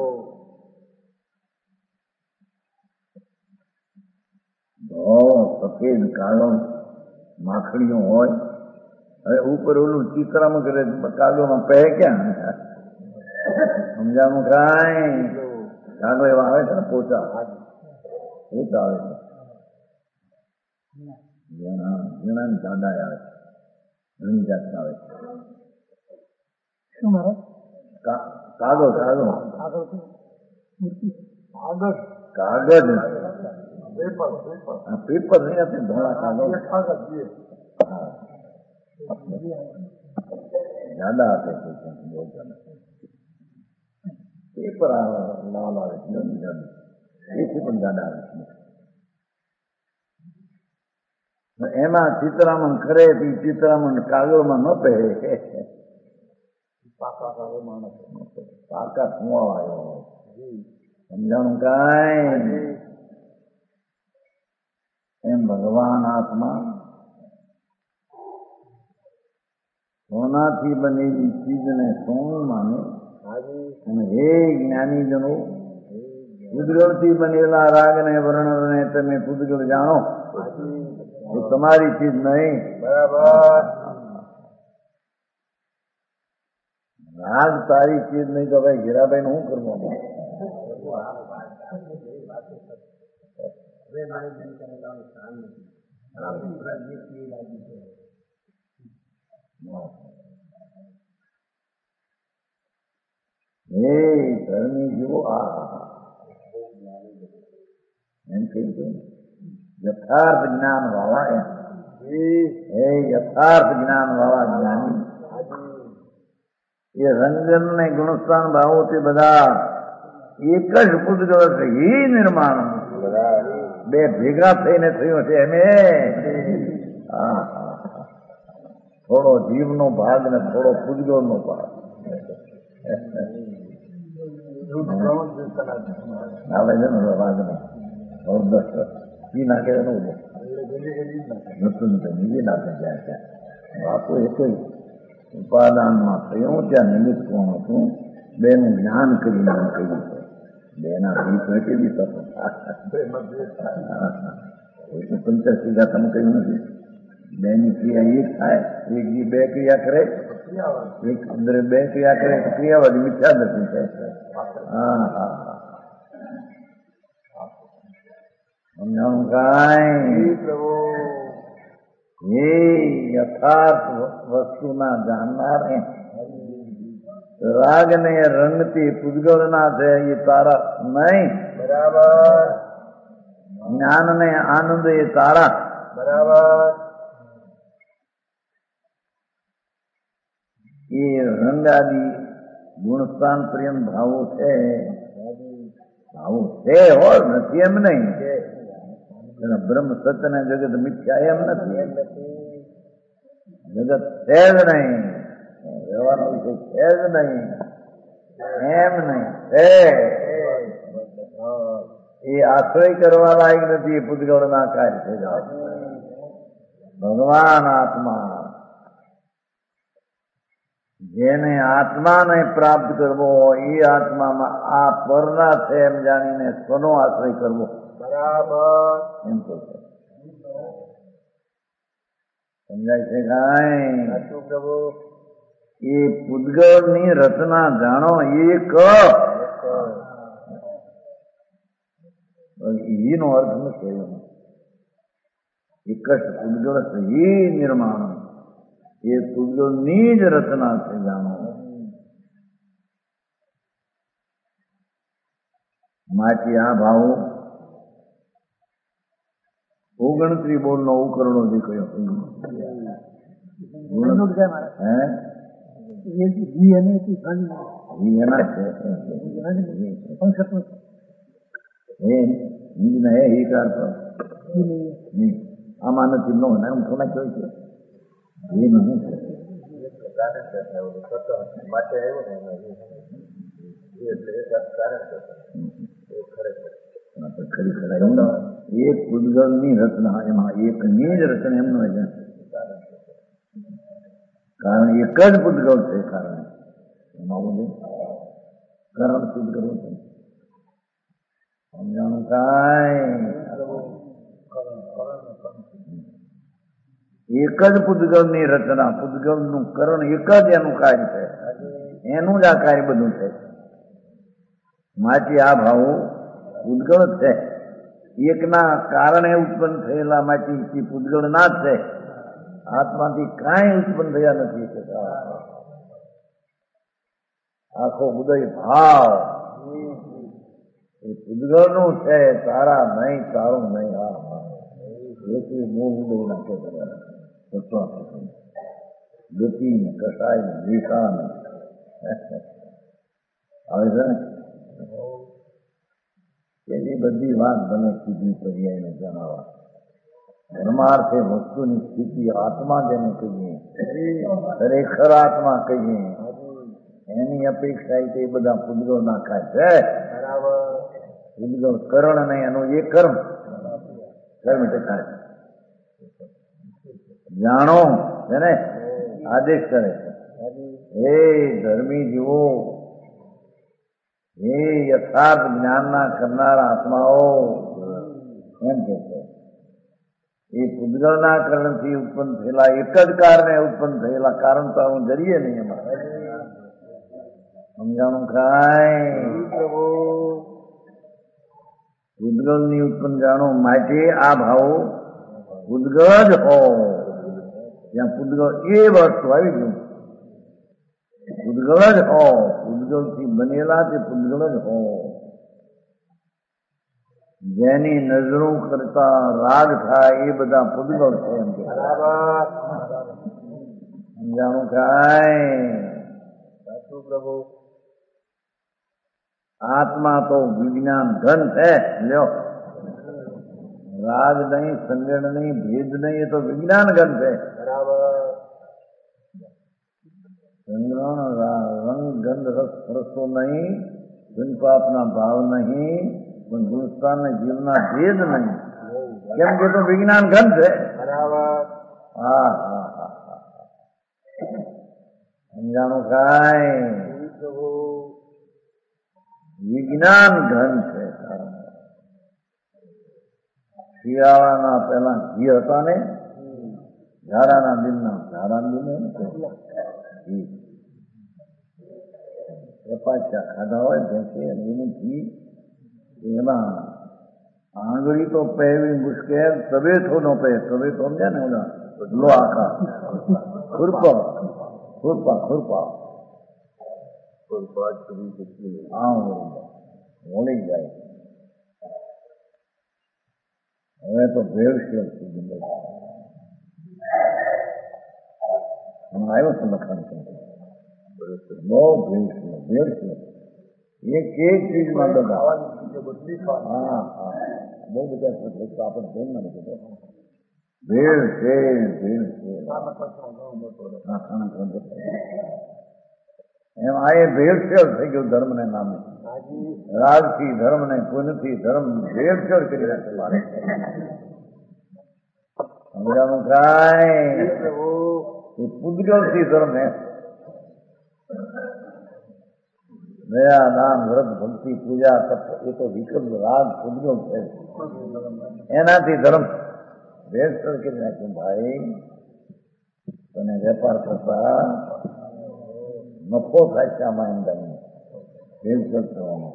ધોળો સફેદ કાળો માખડીઓ હોય. હવે ઉપર ઓલું ચિત્રામાં કરે કાગળમાં પહે ક્યાં? સમજાણું કાંઈ કાગળ એવા આવે છે ને પોચા પોચા આવે છે ઝીણા ઝીણા ને જાડા આવે છે ઘણી જાતના આવે છે. શું મારે કાગળ કાગળ કાગળ કાગળ પેપર પેપર આ પેપર નહીં હતી ધોળા કાગળ એક કાગળ બે હા દાદા આપે છે પેપર લાલ આવે છે એથી પણ દાદા આવે છે એમાં ચિત્રામણ ખરે ચિત્રામણ કાગળમાં ન પહેરે પાકા કાગળ માણસ પાકા કુવા આવ્યો સમજાણું કાંઈ એમ ભગવાન આત્મા સોનાથી બનેલી ચીજને સોનું માને અને હે જ્ઞાનીજનો પૂદગળથી બનેલા રાગને વર્ણને તમે પૂદગળ જાણો એ તમારી ચીજ નહીં બરાબર રાગ તારી ચીજ નહીં તો ભાઈ હીરાભાઈ શું કરવાનું હે ધર્મી જુઓ આ એમ કહી દે યથાર્થ જ્ઞાન વાળા એમ હે યથાર્થ જ્ઞાન વાળા જ્ઞાની એ રંગન ને ગુણસ્થાન ભાવો તે બધા એક જ પૂદગળ છે એ નિર્માણ બે ભેગા થઈને થયું છે એમે થોડો જીવનો ભાગ ને થોડો પૂદગળનો ભાગ આવે છે ને ભાગનો ઈ નાખે નતું બીજી નાખે જાય ત્યાં બાપુ એ કોઈ ઉપાદાનમાં થયું ત્યાં નિમિત્ત કોણ હતું બેનું જ્ઞાન કરીને એમ કહ્યું છે બેના રીત કેવી તકો પંચસીગા તમે કહ્યું નથી બેની ક્રિયા એક થાય એક જી બે ક્રિયા કરે એક અંદર બે ક્રિયા કરે ક્રિયાવાળી મિથ્યા નથી થાય હા હા સમજાણું કાંઈ એ યથાર્થ વસ્તુના જાણનાર રાગ ને રંગથી પૂદગળના છે એ તારા નહીં બરાબર જ્ઞાન ને આનંદ એ તારા બરાબર એ રંગાદી ગુણસ્થાન પ્રેમ ભાવો છે ભાવો છે હો નથી એમ નહીં બ્રહ્મ સત્ય ને જગત મિથ્યા એમ નથી જગત છે જ નહીં રહેવાનો વિષય છે જ નહીં એમ નહીં છે એ આશ્રય કરવા લાયક નથી એ પૂદગળ ના કાર્ય છે ભગવાન આત્મા જેને આત્માને પ્રાપ્ત કરવો હોય એ આત્મામાં આ પરના છે એમ જાણીને સ્વનો આશ્રય કરવો બરાબર એમ તો છે સમજાય છે કાંઈ પ્રભુ એ પૂદગળ ની રચના જાણો એક નો અર્થ નથી એક જ પૂદગળ છે એ નિર્માણ એ પૂદગળ ની જ રચના છે જાણો માથી આ ભાવો ઓગણત્રી બોલ નો ઉકરણો જે કયો હે એના છે હિન્દીના હે હિકાર પર આમાં નથી નો ને આમ થોડા કયો છે એ નહીં માટે આવ્યો ને એટલે ખરી ખરા એક પૂદગળ ની રચના એમાં એક ની જ રચના એમનો કારણ એક જ પૂદગળ છે કારણ એમાં બધું કારણ પૂદગળ છે સમજાણું કાંઈ એક જ પૂદગળ ની રચના પૂદગળ નું કરણ એક જ એનું કાર્ય છે એનું જ આ કાર્ય બધું છે માથી આ ભાવો પૂદગળ છે એકના કારણે ઉત્પન્ન થયેલા માંથી પૂદગળ ના જ છે આત્માથી કાંઈ ઉત્પન્ન થયા નથી આખો ઉદય ભાવ એ પૂદગલનું છે, તારા નહીં, તારું નહીં. હા હા, એટલી મૂળ ઉદય નાખે તત્વ ગતિ ને કસાય ને દિશા ને આવે છે ને. એની બધી વાત તમે કીધી પર્યાયને જણાવવા. ધર્માર્થે વસ્તુની સ્થિતિ આત્મા જેને કહીએ, ખરેખર આત્મા કહીએ, એની અપેક્ષા એ બધા પૂદગલ નાખાય છે. પૂદગલ કરણ નહીં, એનું એ કર્મ કર્મ ટકાય જાણો છે ને, આદેશ કરે છે. હે ધર્મી જીવો, હે યથાર્થ જ્ઞાનના કરનારા આત્માઓ, એમ કે છે એ પૂદગલના કારણથી ઉત્પન્ન થયેલા એક જ કારણે ઉત્પન્ન થયેલા કારણ તો હું જરીએ નહીં એમાં સમજાણું ખાય. પૂદગલની ઉત્પન્ન જાણો માટે આ ભાવો પૂદગલ જ હો. ત્યાં પૂદગલ એ વસ્તુ આવી ગયું, પૂદગલ જ હો, પૂદગલ થી બનેલા તે પૂદગલ જ હો. જેની નજરો કરતા રાગ થાય એ બધા પૂદગલ છે એમ કે સમજાણું ખાય. પ્રભુ આત્મા તો વિજ્ઞાન ઘન છે. લ્યો, રાગ નહીં, સંગણ નહીં, ભેદ નહીં, એ તો વિજ્ઞાન ઘન છે. સંગ્રહણ રંગ ગંધ રસ રસો નહીં, પાપના ભાવ નહીં, પણ ગુણસ્થાન જીવના ભેદ નહીં. કેમ કે તો વિજ્ઞાન ઘન છે. હા હા હા સમજાણું ખાય. વિજ્ઞાન ઘન છે. શિયાળાના પેલા ઘી હતા ને, ઝાડાના દિનના ઝાડા દિને ઘી કપાચા ખાધા હોય ભેંસી અને એનું ઘી એમાં આંગળી તો પહેવી મુશ્કેલ, તબેથો નો પહે, તબેથો સમજ્યા ને ઓલા લો આખા ખુરપા ખુરપા ખુરપા વળી જાય. હવે તો ભેળસેળ સુધી આવ્યો છે લખાણ, બહુ ભેળસેળ ભેળસેળ એક એક ચીજમાં બધા. હા હા બહુ બધા આપણે ધ્યાનમાં નથી ભેળસેળ ભેળસેળ એમ આ એ ભેળસેળ થઈ ગયું ધર્મને નામે. રાજથી ધર્મ ને પુણ્યથી ધર્મ ભેળસેળ કરી રાખે. સમજાણું કાય એ પૂદગલથી ધર્મ હે. દયા દાન વ્રત ભક્તિ પૂજા તપ એ તો વિકલ્પ રાગ પૂદગલ છે. એનાથી ધર્મ ભેળસેળ કરી નાખ્યું. ભાઈ તને વેપાર કરતા નફો થાય છે આમાં એમ તમને ભેળસેળ કરવાનો.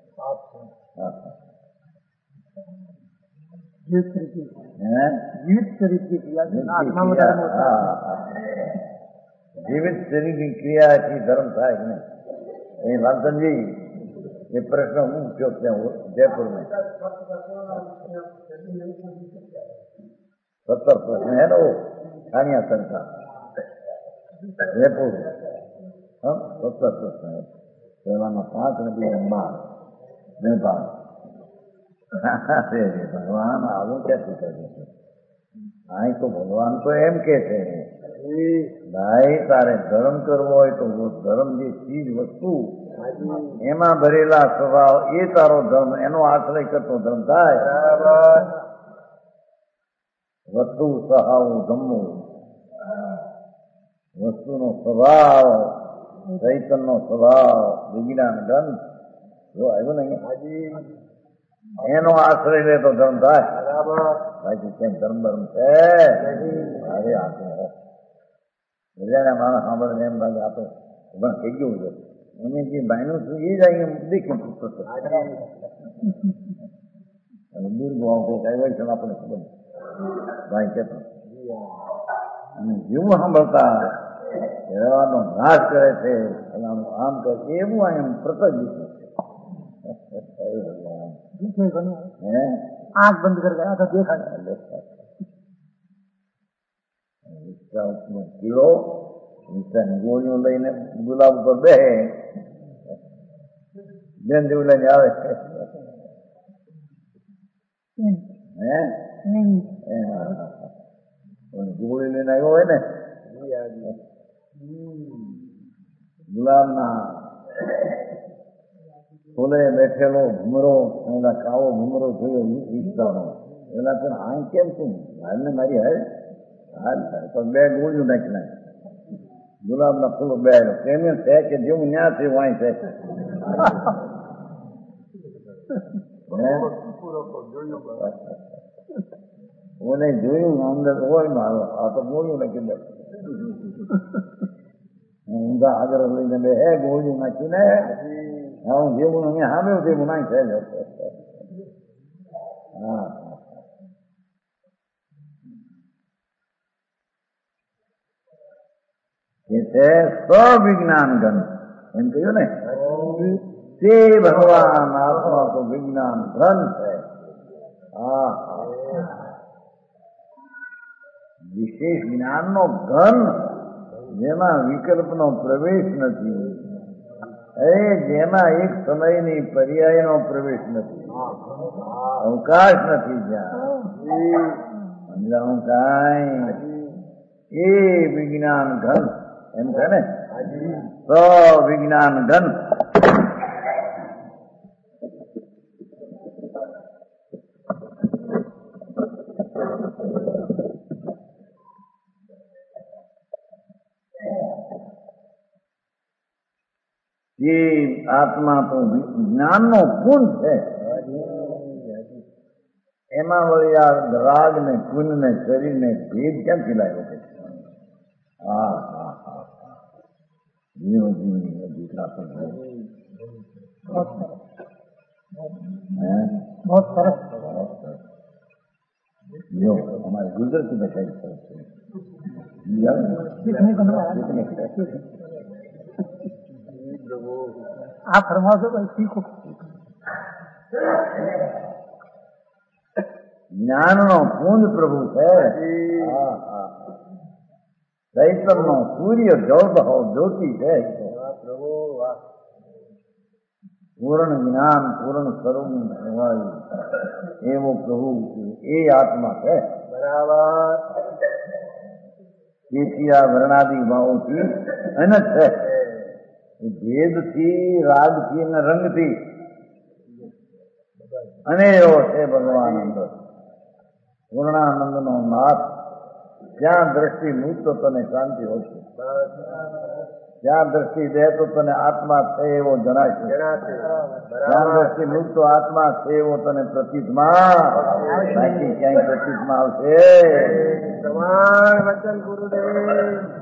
જીવિત શરીરની ક્રિયાથી ધર્મ થાય કે નહીં? એ લાલચંદજી એ પ્રશ્ન હું પૂછ્યો ત્યાં જયપુરમાં સત્તર પ્રશ્ન હે નો ખાણિયા કરતા જયપુર સત્તર પ્રશ્ન પહેલાના પાંચ ને બીજા બાર બે બાર. ભગવાન આવું ક્યાંથી કહે છે? અહીં તો ભગવાન તો એમ કે છે ભાઈ તારે ધર્મ કરવો હોય તો ધર્મ જે ચીજ વસ્તુ એમાં ભરેલા સ્વભાવ એ તારો ધર્મ, એનો આશ્રય કરતો ધર્મ થાય. વસ્તુ સહાવું ધમવું, વસ્તુનો સ્વભાવ, ચૈતનનો સ્વભાવ, વિજ્ઞાન ગ્રંથ જો આવ્યો ને એનો આશ્રય લે તો ધર્મ થાય. બાકી ક્યાંય ધર્મ ધર્મ છે અરે આત્મા બધાને માણસ સાંભળે એમ લાગે આપણે પણ થઈ ગયું છે. અમે જે બાયનું છું એ જ અહીંયા દેખ્યું પુસ્તક દુર્ભાવ કોઈ કહેવાય છે આપણે ખબર ભાઈ કહેતા અને જેવું સાંભળતા રહેવાનો નાશ કરે છે આમ કરે એવું અહીંયા પ્રકટ દીધું છે. હે आंख बंद कर गया तो देखा કીડો વિસ્તારની ગોળીઓ લઈને ગુલાબ ઉપર બે બેન જેવું લઈને આવે હે ગોળી લઈને આવ્યો હોય ને ગુલાબના ફૂલે બેઠેલો ભૂમરો એના કાવો ભૂમરો થયો વિસ્તારનો એના પણ આ કેમ છું હાલને મારી હાલ હાલ પણ બે ગોળીઓ નાખી નાખે ગુલાબના ફૂલો બે કેમ છે કે જેવું ન્યા છે વાંય છે ઓને જોયું અંદર હોય મારો આ તો ગોળીઓ નાખી દે ઊંધા આગળ લઈને બે હે ગોળીઓ નાખીને હું જેવું અહીંયા સાંભળ્યું તેવું નાઈ છે હા એ છે સ્વવિજ્ઞાન ગ્રંથ એમ કહ્યું ને તે ભગવાન આત્મા તો વિજ્ઞાન ગ્રંથ છે હા વિશેષ જ્ઞાનનો ઘન જેમાં વિકલ્પનો પ્રવેશ નથી એ જેમાં એક સમયની પર્યાયનો પ્રવેશ નથી અવકાશ નથી જ્યાં સમજાવું કાંઈ એ વિજ્ઞાન ઘન એમ છે ને તો વિજ્ઞાન ઘન એ આત્મા તો જ્ઞાનનો ગુણ છે એમાં વળી આ રાગ ને ગુણ ને શરીર ને ભેદ ક્યાંથી લાવ્યો કે હા હા હા જીવ જીવની દીકરા પણ बहुत सरस જો અમારે ગુજરાતી ભાષા સરસ सीखने को मिला आप फरमाओ तो भाई सीखो જ્ઞાનનો પુંજ પ્રભુ છે ચૈતનનો સૂર્ય જળબહો જ્યોતિ છે પૂર્ણ જ્ઞાન પૂર્ણ સ્વરૂપ હોય એવો પ્રભુ એ આત્મા છે બરાબર તેથી આ વર્ણાદિ ભાવોથી અનંત છે ભેદથી રાગથી અને રંગથી અને એવો છે ભગવાન અંદર પૂર્ણાનંદ નો નાથ જ્યાં દ્રષ્ટિ મૂક તો તને શાંતિ હોશે જ્યાં દ્રષ્ટિ દે તો તને આત્મા છે એવો જણાશે જ્યાં દ્રષ્ટિ મૂક તો આત્મા છે એવો તને પ્રતીતમાં બાકી ક્યાંય પ્રતીતમાં આવશે તમાર વચન ગુરુદેવ